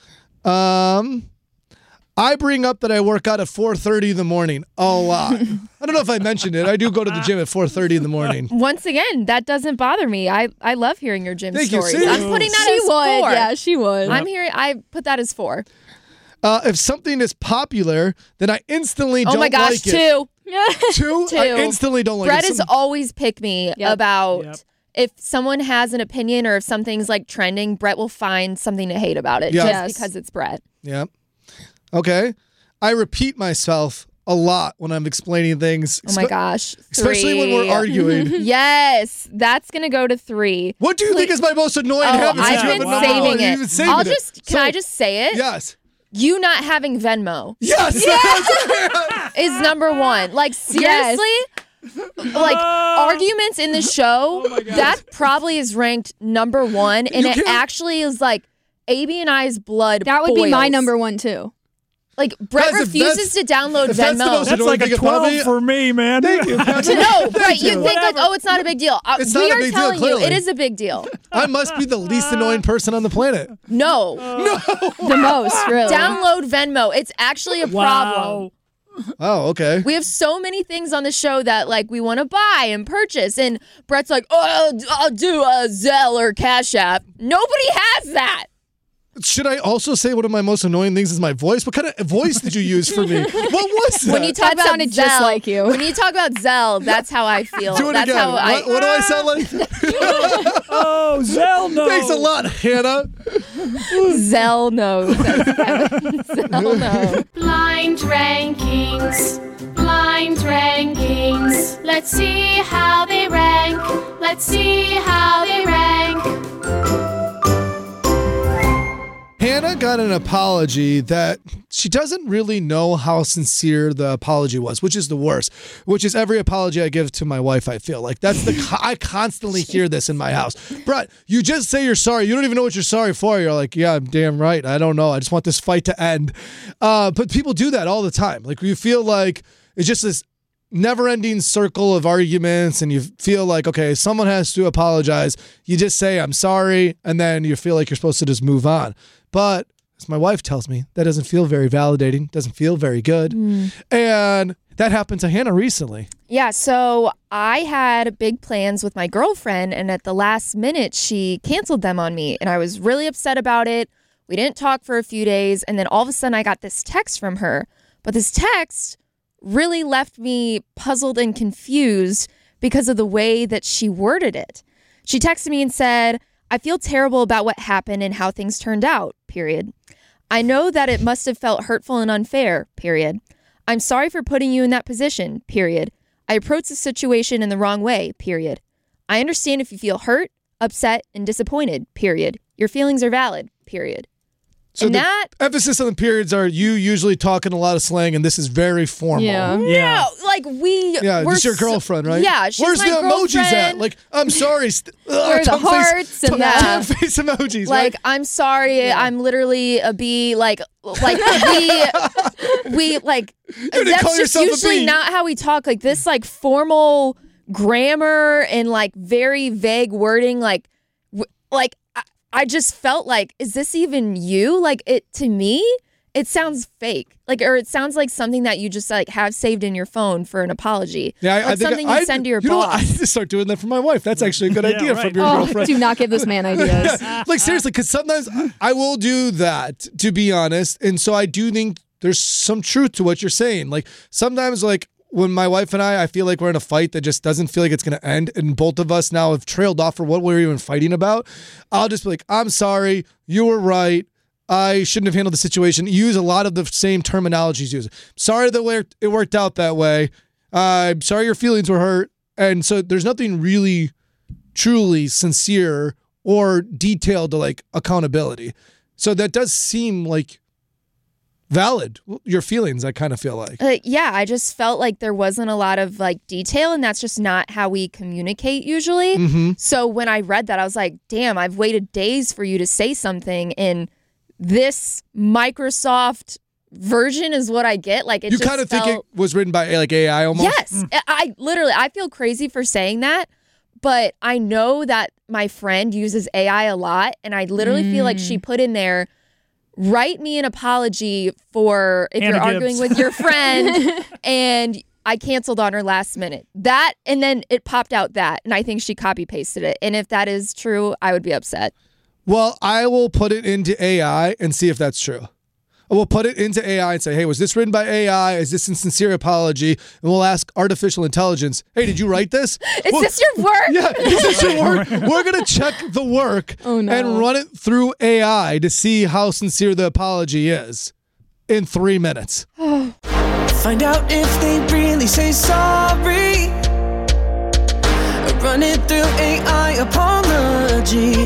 Um, I bring up that I work out at four thirty in the morning a lot. I don't know if I mentioned it. I do go to the gym at four thirty in the morning. Once again, that doesn't bother me. I, I love hearing your gym Thank you. stories. See? I'm putting that She as would. four. Yeah, she would. I'm here. I put that as four. Uh, if something is popular, then I instantly Oh don't my gosh, like it. two. Two? Two. I instantly don't like Brett it. has Some- always picked me Yep. about Yep. if someone has an opinion or if something's like trending, Brett will find something to hate about it Yeah. just Yes. because it's Brett. Yeah. Okay. I repeat myself a lot when I'm explaining things. Oh my espe- gosh. Especially when Three. we're arguing. Yes, that's gonna go to three. What do you think Please- is my most annoying Oh, habit? since I've you have been a number one? saving You've it. been saving I'll it. just can So- I just say it? Yes. You not having Venmo Yes. is number one. Like seriously, like arguments in the show. That probably is ranked number one, and You it can't- actually is like A B and I's blood. That would be my boils. number one too. Like Brett Guys, if refuses to download if that's the Venmo. most That's annoying like a thing about twelve me- for me, man. Thank you. no, Thank Brett, you you. think like, oh, it's not a big deal. Uh, It's we not a are big deal, telling you, clearly. it is a big deal. I must be the least annoying person on the planet. No, The most, really. download Venmo. It's actually a problem. Wow. Oh, okay. We have so many things on the show that like we want to buy and purchase. And Brett's like, oh, I'll do a Zelle or Cash App. Nobody has that. Should I also say one of my most annoying things is my voice? What kind of voice did you use for me? What was that? When you talk That about sounded Zelle, just like you. When you talk about Zelle, that's how I feel. Do it that's again. how What, I. what do I sound like? Oh, Zell knows. Thanks a lot, Hannah. Zell knows. Zell knows. Blind rankings, blind rankings. Let's see how they rank. Let's see how they rank. Hannah got an apology that she doesn't really know how sincere the apology was, which is the worst, which is every apology I give to my wife, I feel like. That's the, I constantly hear this in my house. Brett, you just say you're sorry. You don't even know what you're sorry for. You're like, yeah, I'm damn right. I don't know. I just want this fight to end. Uh, but people do that all the time. Like, you feel like it's just this never-ending circle of arguments, and you feel like, okay, someone has to apologize. You just say, I'm sorry, and then you feel like you're supposed to just move on. But as my wife tells me, that doesn't feel very validating, doesn't feel very good. Mm. And that happened to Hannah recently. Yeah, so I had big plans with my girlfriend, and at the last minute, she canceled them on me, and I was really upset about it. We didn't talk for a few days, and then all of a sudden, I got this text from her. But this text really left me puzzled and confused because of the way that she worded it. She texted me and said, I feel terrible about what happened and how things turned out, period. I know that it must have felt hurtful and unfair, period. I'm sorry for putting you in that position, period. I approached the situation in the wrong way, period. I understand if you feel hurt, upset, and disappointed, period. Your feelings are valid, period. So and the that emphasis on the periods are you usually talking a lot of slang, and this is very formal. Yeah. No, like we. Yeah, we're this your so- girlfriend, right? Yeah, she's Where's my the emojis at? girlfriend. Like, I'm sorry. St- Where uh, the tongue hearts face, and tongue- that. tongue face emojis, Like, right? I'm sorry, I'm literally a bee. Like, like we, we like. didn't That's call just yourself a usually bee. not how we talk. Like this, like formal grammar and like very vague wording. Like, w- like I, I just felt like, is this even you? Like it to me. It sounds fake, like, or it sounds like something that you just like have saved in your phone for an apology. Yeah, I, like I think something I, you send to your you know what? boss. I need to start doing that for my wife. That's actually a good Yeah, idea right. from your Oh, girlfriend. do not give this man ideas. Like, seriously, because sometimes I will do that, to be honest. And so I do think there's some truth to what you're saying. Like, sometimes, like, when my wife and I, I feel like we're in a fight that just doesn't feel like it's going to end, and both of us now have trailed off for what we're even fighting about, I'll just be like, I'm sorry, you were right. I shouldn't have handled the situation. Use a lot of the same terminologies used. Sorry that way it worked out that way. Uh, I'm sorry your feelings were hurt. And so there's nothing really truly sincere or detailed to like accountability. So that does seem like valid. Your feelings, I kind of feel like. Uh, yeah, I just felt like there wasn't a lot of like detail, and that's just not how we communicate usually. Mm-hmm. So when I read that, I was like, damn, I've waited days for you to say something, and this Microsoft version is what I get. Like it You just kind of felt, think it was written by like A I almost? Yes. I, I literally, I feel crazy for saying that, but I know that my friend uses A I a lot, and I literally feel like she put in there, write me an apology for if Hannah you're arguing Gibbs. with your friend and I canceled on her last minute. That, and then it popped out that, and I think she copy pasted it. And if that is true, I would be upset. Well, I will put it into A I and see if that's true. I will put it into A I and say, hey, was this written by A I? Is this a sincere apology? And we'll ask artificial intelligence, hey, did you write this? Is well, this your work? Yeah, is this your work? We're going to check the work Oh, no. and run it through A I to see how sincere the apology is in three minutes. Find out if they really say sorry. Run it through A I apology.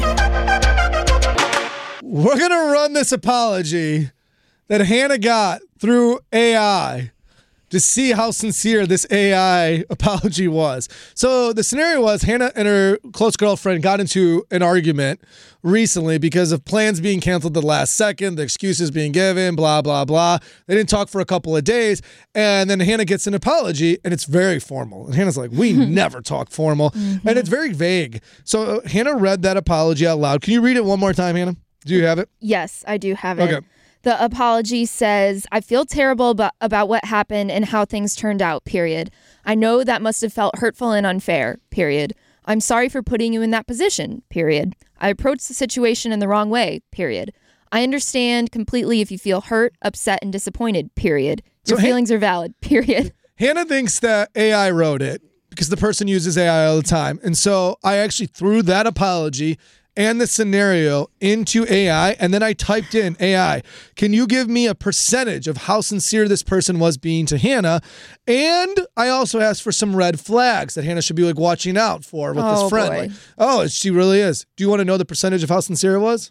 We're going to run this apology that Hannah got through A I to see how sincere this A I apology was. So the scenario was Hannah and her close girlfriend got into an argument recently because of plans being canceled at the last second, the excuses being given, blah, blah, blah. They didn't talk for a couple of days, and then Hannah gets an apology, and it's very formal. And Hannah's like, we never talk formal, mm-hmm. and it's very vague. So Hannah read that apology out loud. Can you read it one more time, Hannah? Do you have it? Yes, I do have it. Okay. The apology says, I feel terrible about, about what happened and how things turned out, period. I know that must have felt hurtful and unfair, period. I'm sorry for putting you in that position, period. I approached the situation in the wrong way, period. I understand completely if you feel hurt, upset, and disappointed, period. Your So, hey- feelings are valid, period. Hannah thinks that A I wrote it because the person uses A I all the time. And so I actually threw that apology and the scenario into A I, and then I typed in, A I, can you give me a percentage of how sincere this person was being to Hannah? And I also asked for some red flags that Hannah should be like watching out for with Oh, this friend. boy. Like, oh, she really is. Do you want to know the percentage of how sincere it was?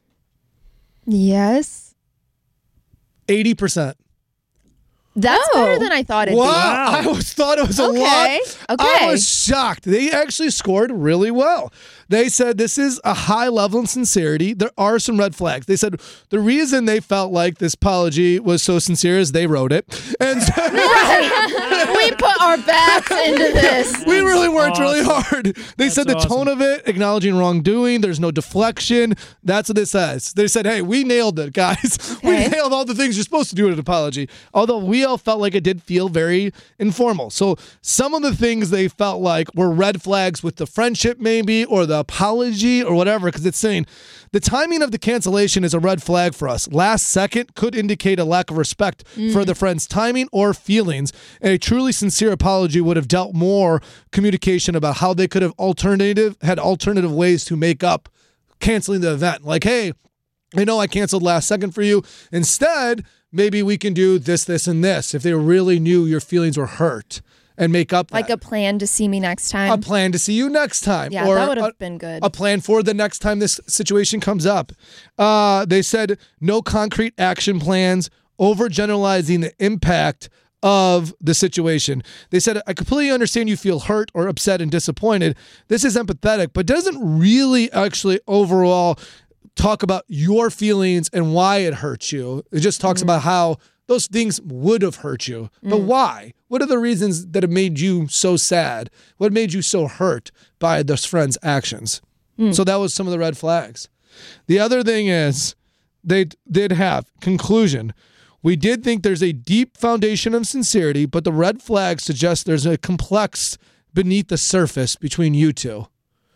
Yes. eighty percent. That's Oh. better than I thought it'd Wow. be. I was thought it was a Okay, lot. okay. I was shocked. They actually scored really well. They said this is a high level of sincerity. There are some red flags. They said the reason they felt like this apology was so sincere is they wrote it. And so We put our backs into this. we really worked really awesome. hard. They said the awesome. tone of it, acknowledging wrongdoing, there's no deflection. That's what it says. They said, hey, we nailed it, guys. We Okay. nailed all the things you're supposed to do in an apology. Although we all felt like it did feel very informal. So some of the things they felt like were red flags with the friendship maybe, or the apology or whatever, because it's saying the timing of the cancellation is a red flag for us. Last second could indicate a lack of respect for the friend's timing or feelings. A truly sincere apology would have dealt more communication about how they could have alternative had alternative ways to make up canceling the event. Like, hey, I know I canceled last second for you. Instead, maybe we can do this, this, and this if they really knew your feelings were hurt and make up Like that. a plan to see me next time. A plan to see you next time. Yeah, or that would have a- been good. A plan for the next time this situation comes up. Uh, they said no concrete action plans, overgeneralizing the impact of the situation. They said, I completely understand you feel hurt or upset and disappointed. This is empathetic, but doesn't really actually overall talk about your feelings and why it hurts you. It just talks Mm. about how those things would have hurt you. But why? What are the reasons that have made you so sad? What made you so hurt by this friend's actions? So that was some of the red flags. The other thing is they did have conclusion. We did think there's a deep foundation of sincerity, but the red flags suggest there's a complex beneath the surface between you two.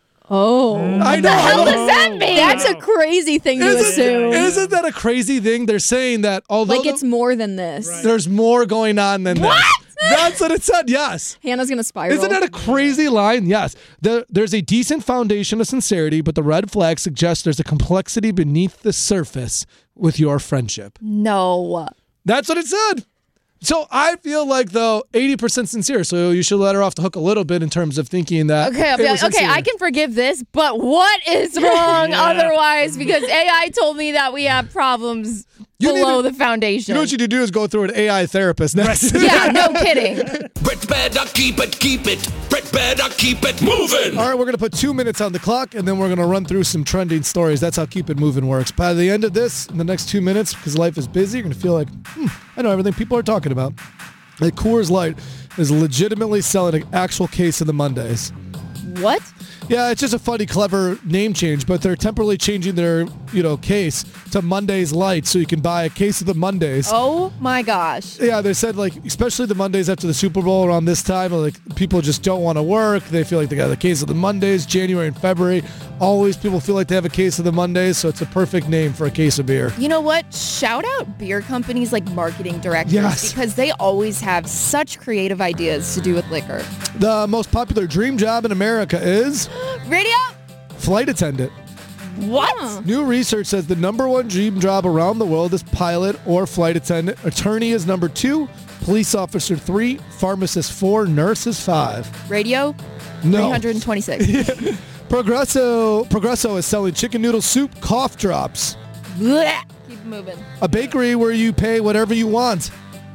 Oh. I know. the hell I know. does that mean? That's a crazy thing to Isn't, assume. isn't that a crazy thing? They're saying that although Like it's more than this. there's more going on than this. That's what it said, yes. Hannah's going to spiral. Isn't that a crazy line? Yes. The, there's a decent foundation of sincerity, but the red flag suggests there's a complexity beneath the surface with your friendship. No. That's what it said. So I feel like, though, eighty percent sincere. So you should let her off the hook a little bit in terms of thinking that. Okay, I'll be it like, was okay, sincere. I can forgive this, but what is wrong Yeah. otherwise? Because A I told me that we have problems You need below to- the foundation. You know what you need to do is go through an A I therapist next. yeah, no kidding. Brett better keep it, keep it. Brett better keep it moving. All right, we're going to put two minutes on the clock, and then we're going to run through some trending stories. That's how Keep It Moving works. By the end of this, in the next two minutes, because life is busy, you're going to feel like, hmm, I know everything people are talking about. Like Coors Light is legitimately selling an actual case of the Mondays. What? Yeah, it's just a funny, clever name change, but they're temporarily changing their, you know, case to Mondays Light, so you can buy a case of the Mondays. Oh my gosh. Yeah, they said, like, especially the Mondays after the Super Bowl around this time, like, people just don't want to work. They feel like they got a case of the Mondays. January and February, always people feel like they have a case of the Mondays, so it's a perfect name for a case of beer. You know what? Shout out beer companies like marketing directors Yes. because they always have such creative ideas to do with liquor. The most popular dream job in America is Radio? flight attendant. What? New research says the number one dream job around the world is pilot or flight attendant. Attorney is number two. Police officer three. Pharmacist four. Nurse is five. Radio? No. three hundred twenty-six. Progresso Progresso is selling chicken noodle soup cough drops. Blech. Keep moving. A bakery where you pay whatever you want.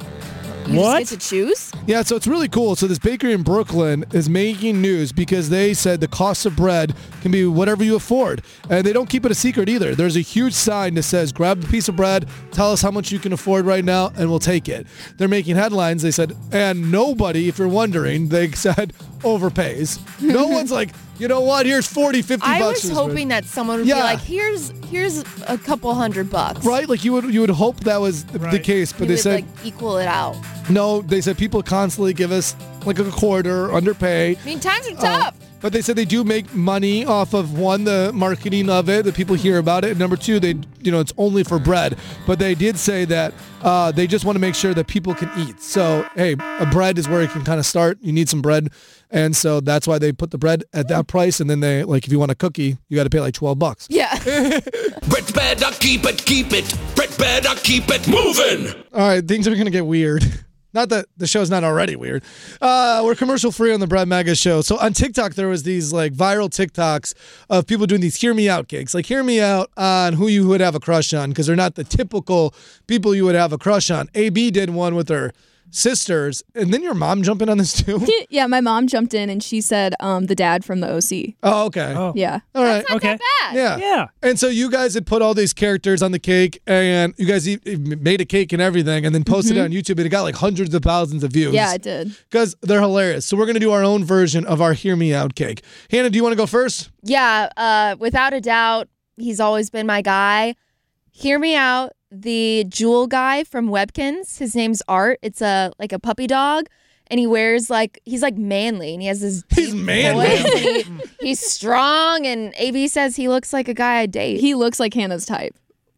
You What? just get to choose? Yeah, so it's really cool. So this bakery in Brooklyn is making news because they said the cost of bread can be whatever you afford. And they don't keep it a secret either. There's a huge sign that says, grab a piece of bread, tell us how much you can afford right now, and we'll take it. They're making headlines. They said, and nobody, if you're wondering, they said, overpays. No one's like, you know what? Here's forty, fifty I bucks. was for this hoping bread. that someone would Yeah. be like, "Here's here's a couple hundred bucks." Right? Like you would you would hope that was the, the case, but They they would, said like equal it out. no. They said people constantly give us like a quarter, underpay. I mean, times are Uh, tough. But they said they do make money off of one, the marketing of it, that people hear about it. And number two, they, you know, it's only for bread. But they did say that uh, they just want to make sure that people can eat. So, hey, a bread is where it can kind of start. You need some bread. And so that's why they put the bread at that price. And then they, like, if you want a cookie, you got to pay like twelve bucks. Yeah. Bread better keep it, keep it. Bread better keep it moving. All right, things are going to get weird. Not that the show's not already weird. Uh, we're commercial free on the Brad Maga Show. So on TikTok, there was these like viral TikToks of people doing these hear me out gigs. Like hear me out on who you would have a crush on, because they're not the typical people you would have a crush on. A B did one with her sisters, and then your mom jumping on this too. Yeah, my mom jumped in and she said um, the dad from the O C. Oh, okay. Oh. Yeah. All right. Okay. Yeah. Yeah. And so you guys had put all these characters on the cake, and you guys e- e- made a cake and everything, and then posted it on YouTube, and it got like hundreds of thousands of views. Yeah, it did. Because they're hilarious. So we're going to do our own version of our Hear Me Out cake. Hannah, do you want to go first? Yeah, uh, without a doubt, he's always been my guy. Hear me out. The Jewel guy from Webkins. His name's Art. It's a like a puppy dog, and he wears like he's like manly, and he has this. He's manly. voice, and he, he's strong, and A B says he looks like a guy I date. He looks like Hannah's type.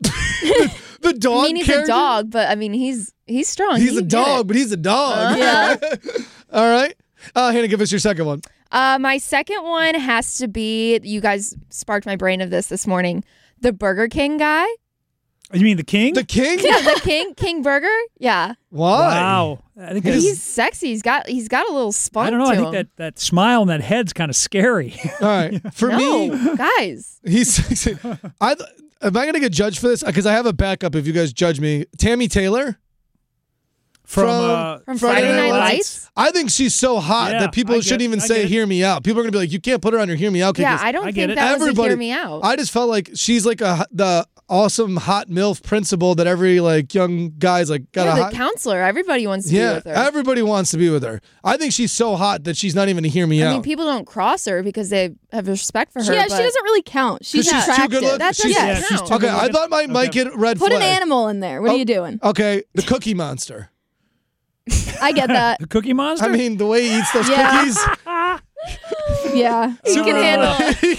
The dog. I mean, he's character? a dog, but I mean, he's he's strong. He's He a did dog, it. but he's a dog. Yeah. All right. Uh, Hannah, give us your second one. Uh, my second one has to be. You guys sparked my brain of this this morning. The Burger King guy. You mean the king? The king? Yeah, the King King Burger. Yeah. Why? Wow. I think He's that's, sexy. He's got he's got a little spunk I don't know. to I think him. that, that smile on that head's kind of scary. All right. For no, me, guys. he's sexy. I th- am I going to get judged for this? Because I have a backup if you guys judge me. Tammy Taylor. From, uh, From Friday Night Lights? I think she's so hot Yeah, that people I shouldn't get- even I say get it. "Hear Me Out." People are gonna be like, "You can't put her on your Hear Me Out." cake." Yeah, 'Cause I don't I get think it. that was a everybody, hear me out. I just felt like she's like a the awesome hot MILF principal that every like young guy's like got yeah, a the hot. counselor. Everybody wants to be Yeah, with her. everybody wants to be with her. I think she's so hot that she's not even to hear me I out. mean, people don't cross her because they have respect for her. yeah, but she doesn't really count. She's, 'Cause she's too attractive. good look- That she's- doesn't yeah, she's count. too okay, I thought I might Okay. get red Put flag. an animal in there. What Oh, are you doing? Okay, the Cookie Monster. I get that. The Cookie Monster? I mean, the way he eats those Yeah. cookies. Yeah. He can handle it.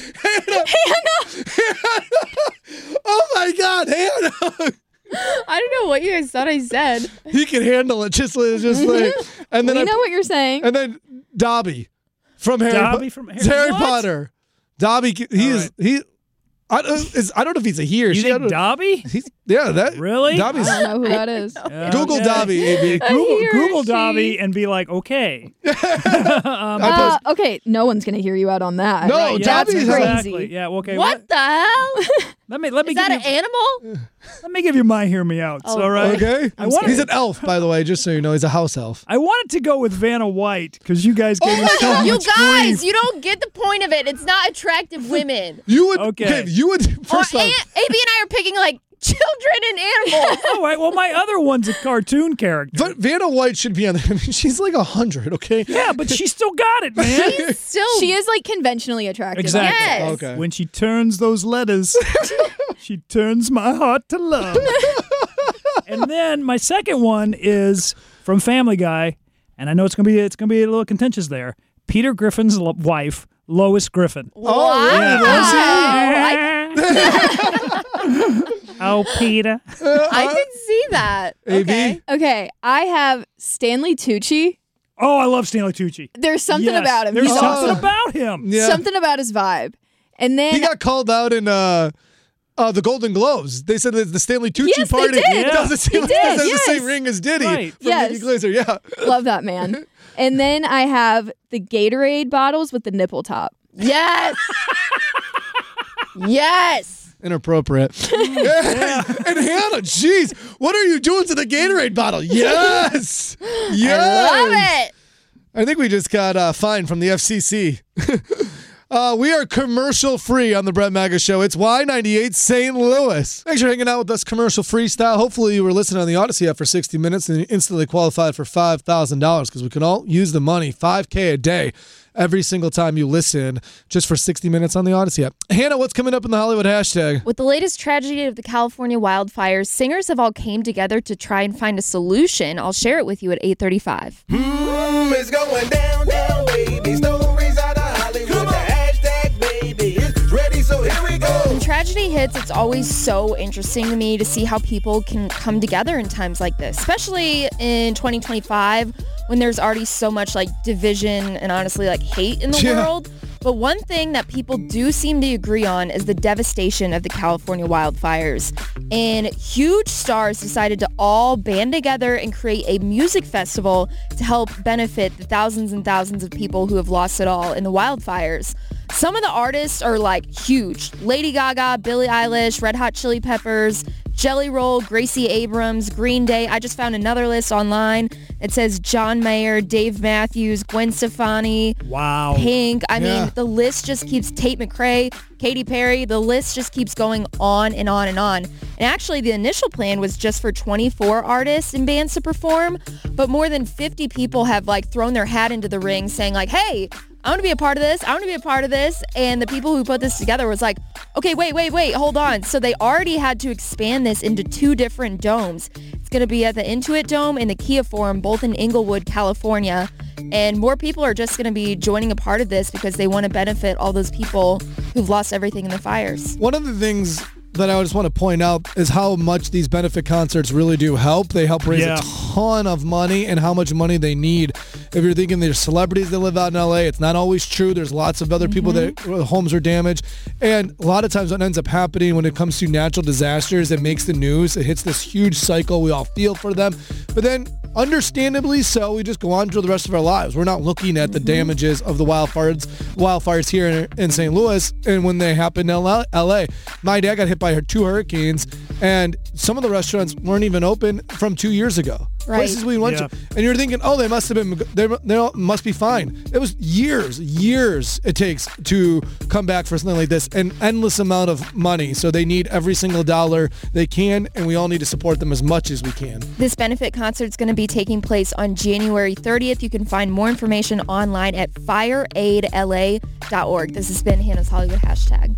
Oh my God, Hannah! I don't know what you guys thought I said. He can handle it. Just, just like, and then We I, know what you're saying. and then Dobby from Harry, Dobby Po- from it's Harry- Harry what? Potter. Dobby, he All is he. I don't, is, I don't know if he's a he or You she. I think don't- Dobby? He's, yeah, that Really? Dobby's. I don't know who that is. Google Okay. Dobby, A B. Google, he or Google she? Dobby and be like, okay. Uh, okay, no one's gonna hear you out on that. No, right? That's Dobby's- crazy. Exactly. Yeah. well, Okay. What the hell? Let me let me Is give that an you, animal? let me give you my hear me outs. Oh, all right. Okay, I wanted- he's an elf, by the way. Just so you know, he's a house elf. I wanted to go with Vanna White because you guys gave Oh me my so God. You much guys, grief. you don't get the point of it. It's not attractive women. You would Okay. you would first or, off. A B and I are picking like children and animals. All right. Well, my other one's a cartoon character. Va- Vanna White should be on there. I mean, she's like a hundred, okay? yeah, but she still got it, man. She's still She is like conventionally attractive. Exactly. Yes. Okay. When she turns those letters, she turns my heart to love. And then my second one is from Family Guy, and I know it's gonna be it's gonna be a little contentious there. Peter Griffin's lo- wife, Lois Griffin. Oh, really? Oh, Peter. I can see that. A B? Okay. Okay, I have Stanley Tucci. Oh, I love Stanley Tucci. There's something Yes, about him. There's He's something awesome. about him. Yeah. Something about his vibe. And then He got called out in uh, uh, the Golden Globes. They said that the Stanley Tucci Yes, they party did. Yeah. doesn't seem He like did, it has yes. the same ring as Diddy Right. from Yes. Nikki Glaser. Yeah. love that man. And then I have the Gatorade bottles with the nipple top. Yes. yes. Inappropriate. Yeah. And Hannah, jeez, what are you doing to the Gatorade bottle? Yes. Yes. I love it. I think we just got uh, fined from the F C C. Uh, we are commercial free on the Brett Maga Show. It's Y ninety-eight Saint Louis. Thanks for hanging out with us, commercial free style. Hopefully you were listening on the Odyssey app for sixty minutes and you instantly qualified for five thousand dollars because we can all use the money, five K a day, every single time you listen, just for sixty minutes on the Odyssey app. Hannah, what's coming up in the Hollywood hashtag? With the latest tragedy of the California wildfires, singers have all came together to try and find a solution. I'll share it with you at eight thirty-five. Mm, it's going down, down, baby. Stories out of Hollywood. The hashtag, baby, it's ready, so here we go. When tragedy hits, it's always so interesting to me to see how people can come together in times like this, especially in twenty twenty-five when there's already so much like division and honestly like hate in the Yeah. world. But one thing that people do seem to agree on is the devastation of the California wildfires. And huge stars decided to all band together and create a music festival to help benefit the thousands and thousands of people who have lost it all in the wildfires. Some of the artists are like huge. Lady Gaga, Billie Eilish, Red Hot Chili Peppers, Jelly Roll, Gracie Abrams, Green Day. I just found another list online. It says John Mayer, Dave Matthews, Gwen Stefani, wow, Pink. I Yeah. mean, the list just keeps Tate McRae, Katy Perry. The list just keeps going on and on and on. And actually, the initial plan was just for twenty-four artists and bands to perform, but more than fifty people have like thrown their hat into the ring saying like, hey, I want to be a part of this. I want to be a part of this. And the people who put this together was like, okay, wait, wait, wait, hold on. So they already had to expand this into two different domes. It's going to be at the Intuit Dome and the Kia Forum, both in Inglewood, California. And more people are just going to be joining a part of this because they want to benefit all those people who've lost everything in the fires. One of the things that I just want to point out is how much these benefit concerts really do help. They help raise Yeah. a ton of money and how much money they need. If you're thinking there's celebrities that live out in L A, it's not always true. There's lots of other people that homes are damaged. And a lot of times what ends up happening when it comes to natural disasters, it makes the news. It hits this huge cycle. We all feel for them. But then understandably so, we just go on through the rest of our lives. We're not looking at the damages of the wildfires wildfires here in, in Saint Louis and when they happen in L A. My dad got hit by two hurricanes and some of the restaurants weren't even open from two years ago. Right. Places we went Yeah. to. And you're thinking, oh, they must have been, they, they must be fine. It was years, years it takes to come back for something like this, an endless amount of money. So they need every single dollar they can, and we all need to support them as much as we can. This benefit concert is going to be taking place on January thirtieth. You can find more information online at fire aid L A dot org. This has been Hannah's Hollywood hashtag.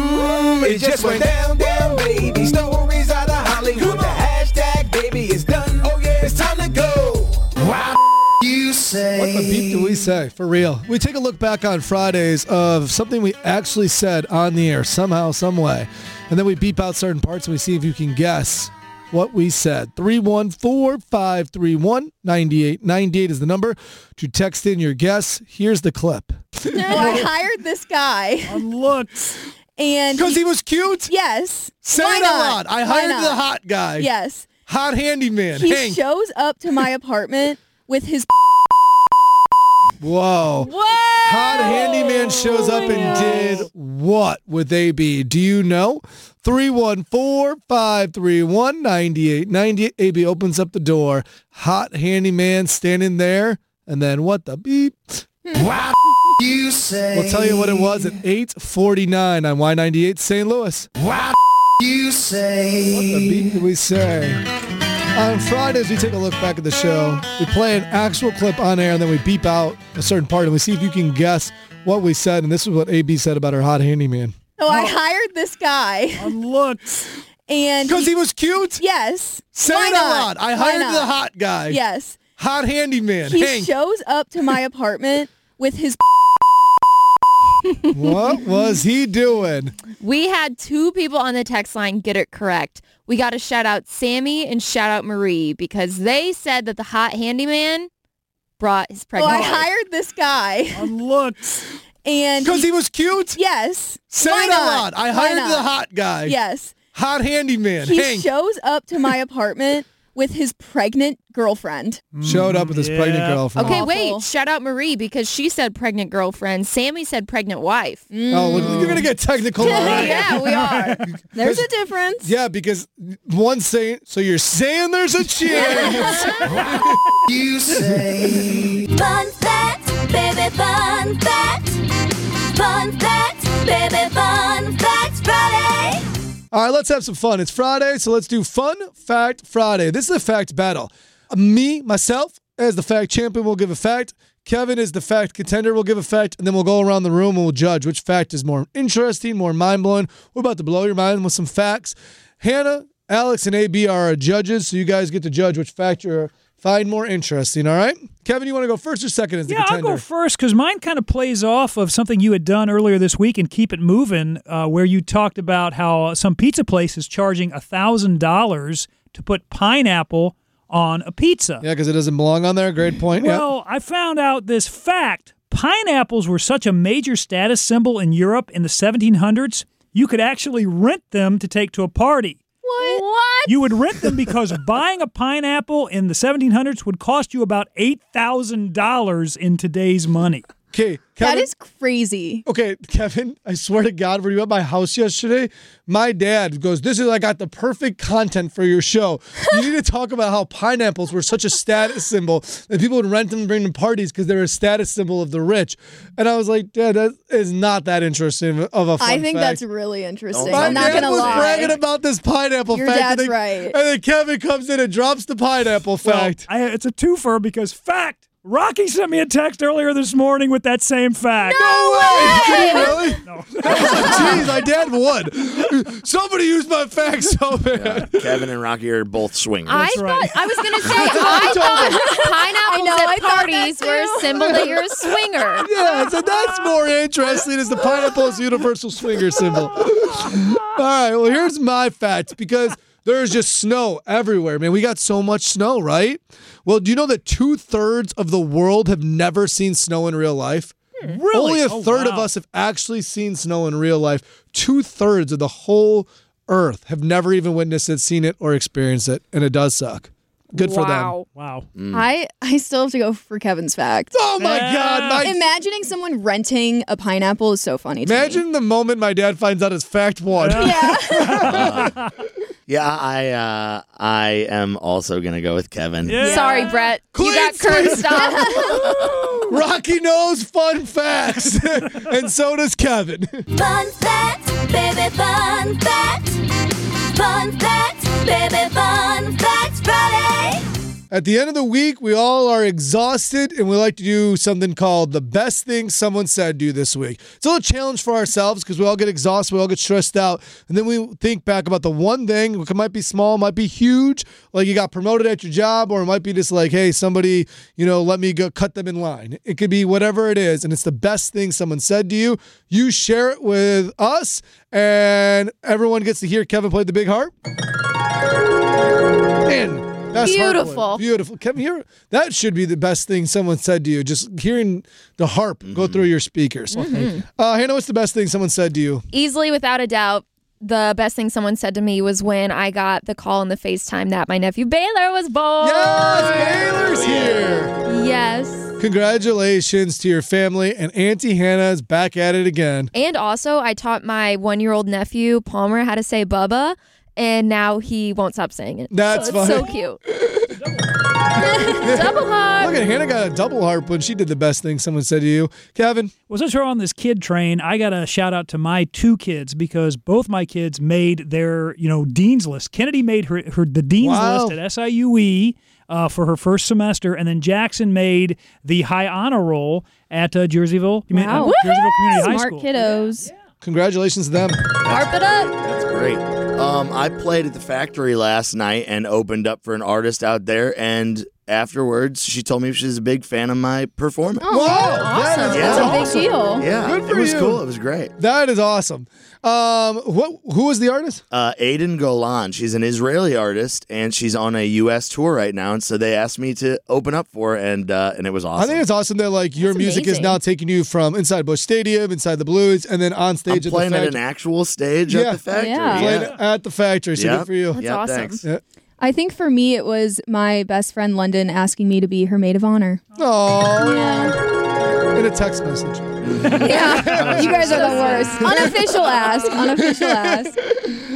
Mm, it just went down, down, baby. Stories out of Hollywood. The hashtag, baby, is done. Oh, yeah, it's time to go. Wow, you say. What the beep do we say? For real. We take a look back on Fridays of something we actually said on the air somehow, some way. And then we beep out certain parts and we see if you can guess what we said. three one four, five three one, nine eight nine eight is the number to text in your guess. Here's the clip. Well, I hired this guy. Unlooked. And Because he was cute? Yes. Say Why it not? out loud. I Why hired not? the hot guy. Yes. Hot handyman. He Hank. shows up to my apartment with his Whoa. Whoa. Hot handyman shows up and did what with A B? Do you know? three one four, five three one, nine eight nine eight. A B opens up the door. Hot handyman standing there. And then what the beep? Wow, you say. We'll tell you what it was at eight forty-nine on Y ninety-eight Saint Louis. Wow, you say. What the beep did we say? On Fridays, we take a look back at the show. We play an actual clip on air, and then we beep out a certain part, and we see if you can guess what we said. And this is what A B said about her hot handyman. So I hired this guy. Unlooked. And Because he was cute? Yes. Say Why it out not? loud. I Why hired not? the hot guy. Yes. Hot handyman. He Hank. shows up to my apartment with his What was he doing? We had two people on the text line get it correct. We got to shout out Sammy and shout out Marie because they said that the hot handyman brought his Well, pregnant I wife. hired this guy. Unlooked. And Because he was cute? Yes. Say Why it out not? loud. I Why hired not? the hot guy. Yes. Hot handyman. He Hank. shows up to my apartment with his pregnant girlfriend. Showed up with his Yeah. pregnant girlfriend. Okay, Awful. wait. Shout out Marie because she said pregnant girlfriend. Sammy said pregnant wife. Oh, look, you're going to get technical already. Yeah, we are. There's a difference. Yeah, because one's saying, so you're saying there's a chance. You say. Fun fact, baby, fun fact. Fun Fact, baby, Fun Fact Friday. All right, let's have some fun. It's Friday, so let's do Fun Fact Friday. This is a fact battle. Me, myself, as the fact champion, will give a fact. Kevin is the fact contender, will give a fact, and then we'll go around the room and we'll judge which fact is more interesting, more mind-blowing. We're about to blow your mind with some facts. Hannah, Alex, and A B are our judges, so you guys get to judge which fact you find more interesting, all right? Kevin, you want to go first or second as the yeah, contender? I'll go first because mine kind of plays off of something you had done earlier this week in Keep It Moving, uh, where you talked about how some pizza place is charging one thousand dollars to put pineapple on a pizza. Yeah, because it doesn't belong on there. Great point. Well, yeah. I found out this fact. Pineapples were such a major status symbol in Europe in the seventeen hundreds, you could actually rent them to take to a party. What? What? You would rent them because buying a pineapple in the seventeen hundreds would cost you about eight thousand dollars in today's money. Okay, That is crazy. Okay, Kevin, I swear to God, were you at my house yesterday? My dad goes, this is, I got the perfect content for your show. You need to talk about how pineapples were such a status symbol that people would rent them and bring them to parties because they're a status symbol of the rich. And I was like, Dad, that is not that interesting of a fun I think fact. that's really interesting. My I'm not dad going to was lie. bragging about this pineapple Your fact. dad's and then, right. And then Kevin comes in and drops the pineapple fact. Well, I, it's a twofer because fact. Rocky sent me a text earlier this morning with that same fact. No way! Did he really? No. Jeez, my dad won. Somebody used my fact so bad. Yeah, Kevin and Rocky are both swingers. I thought I was gonna say I thought pineapples I know, I at thought parties that were too. a symbol that you're a swinger. Yeah, so that's more interesting as the pineapple is universal swinger symbol. All right, well, here's my fact because there's just snow everywhere, man. We got so much snow, right? Well, do you know that two-thirds of the world have never seen snow in real life? Really? Only a Oh, third of wow. us have actually seen snow in real life. Two-thirds of the whole earth have never even witnessed it, seen it, or experienced it, and it does suck. Good for them. Wow. Wow. I, I still have to go for Kevin's fact. Oh, my God. My Imagining someone renting a pineapple is so funny to me. Imagine the moment my dad finds out it's fact one. Uh, yeah, I uh, I am also gonna go with Kevin. Yeah. Sorry, Brett. You got cursed off. Rocky knows fun facts, and so does Kevin. Fun Fact, baby, Fun Fact. Fun Fact, baby, Fun Fact Friday. At the end of the week, we all are exhausted, and we like to do something called the best thing someone said to you this week. It's a little challenge for ourselves because we all get exhausted, we all get stressed out, and then we think back about the one thing. It might be small, might be huge, like you got promoted at your job, or it might be just like, hey, somebody, you know, let me go cut them in line. It could be whatever it is, and it's the best thing someone said to you. You share it with us, and everyone gets to hear Kevin play the big harp. And That's Beautiful. Beautiful. Kevin, here, that should be the best thing someone said to you. Just hearing the harp mm-hmm. go through your speakers. Mhm. Uh, Hannah, what's the best thing someone said to you? Easily, without a doubt, the best thing someone said to me was when I got the call in the FaceTime that my nephew Baylor was born. Yes, Baylor's here. Yes. Congratulations to your family, and Auntie Hannah is back at it again. And also, I taught my one-year-old nephew, Palmer, how to say Bubba, and now he won't stop saying it. That's so it's funny. so cute. Double harp. Look at Hannah got a double harp when she did the best thing someone said to you. Kevin? Well, since we're on this kid train, I got to shout out to my two kids because both my kids made their, you know, dean's list. Kennedy made her, her the dean's Wow. list at S I U E uh, for her first semester, and then Jackson made the high honor roll at uh, Jerseyville, Commu- Wow. uh, Jerseyville Community High Smart School. kiddos. Congratulations to them. Harp it up. That's great. Um, I played at the factory last night and opened up for an artist out there, and afterwards, she told me she was a big fan of my performance. Oh, awesome. Yeah. That's a big deal. Yeah, Good for it was you. cool. It was great. That is awesome. Um, what? Who was the artist? Uh, Aiden Golan. She's an Israeli artist, and she's on a U S tour right now. And so they asked me to open up for her, and uh, and it was awesome. I think it's awesome that like your That's music is amazing. now taking you from inside Busch Stadium, inside the Blues, and then on stage I'm at playing the at factory. an actual stage Yeah. at the factory. Yeah. Playing Yeah. at the factory. So Yep. good for you. That's Yeah, awesome. thanks. Yeah. I think for me, it was my best friend London asking me to be her maid of honor. Oh, Yeah. in a text message. Yeah. You guys are the worst. Unofficial ask. Unofficial ask.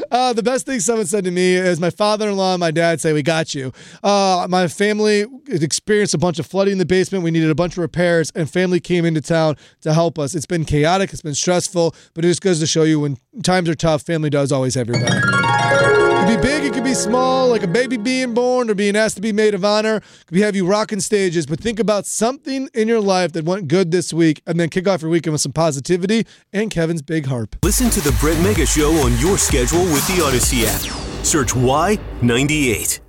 Uh, the best thing someone said to me is my father-in-law and my dad say, we got you. Uh, my family experienced a bunch of flooding in the basement. We needed a bunch of repairs, and family came into town to help us. It's been chaotic. It's been stressful, but it just goes to show you when times are tough, family does always have your back. It could be big, it could be small, like a baby being born or being asked to be maid of honor. It could be have you rocking stages, but think about something in your life that went good this week, and then kick off your weekend with some positivity and Kevin's big harp. Listen to the Brett Mega Show on your schedule with the Odyssey app. Search Y ninety-eight.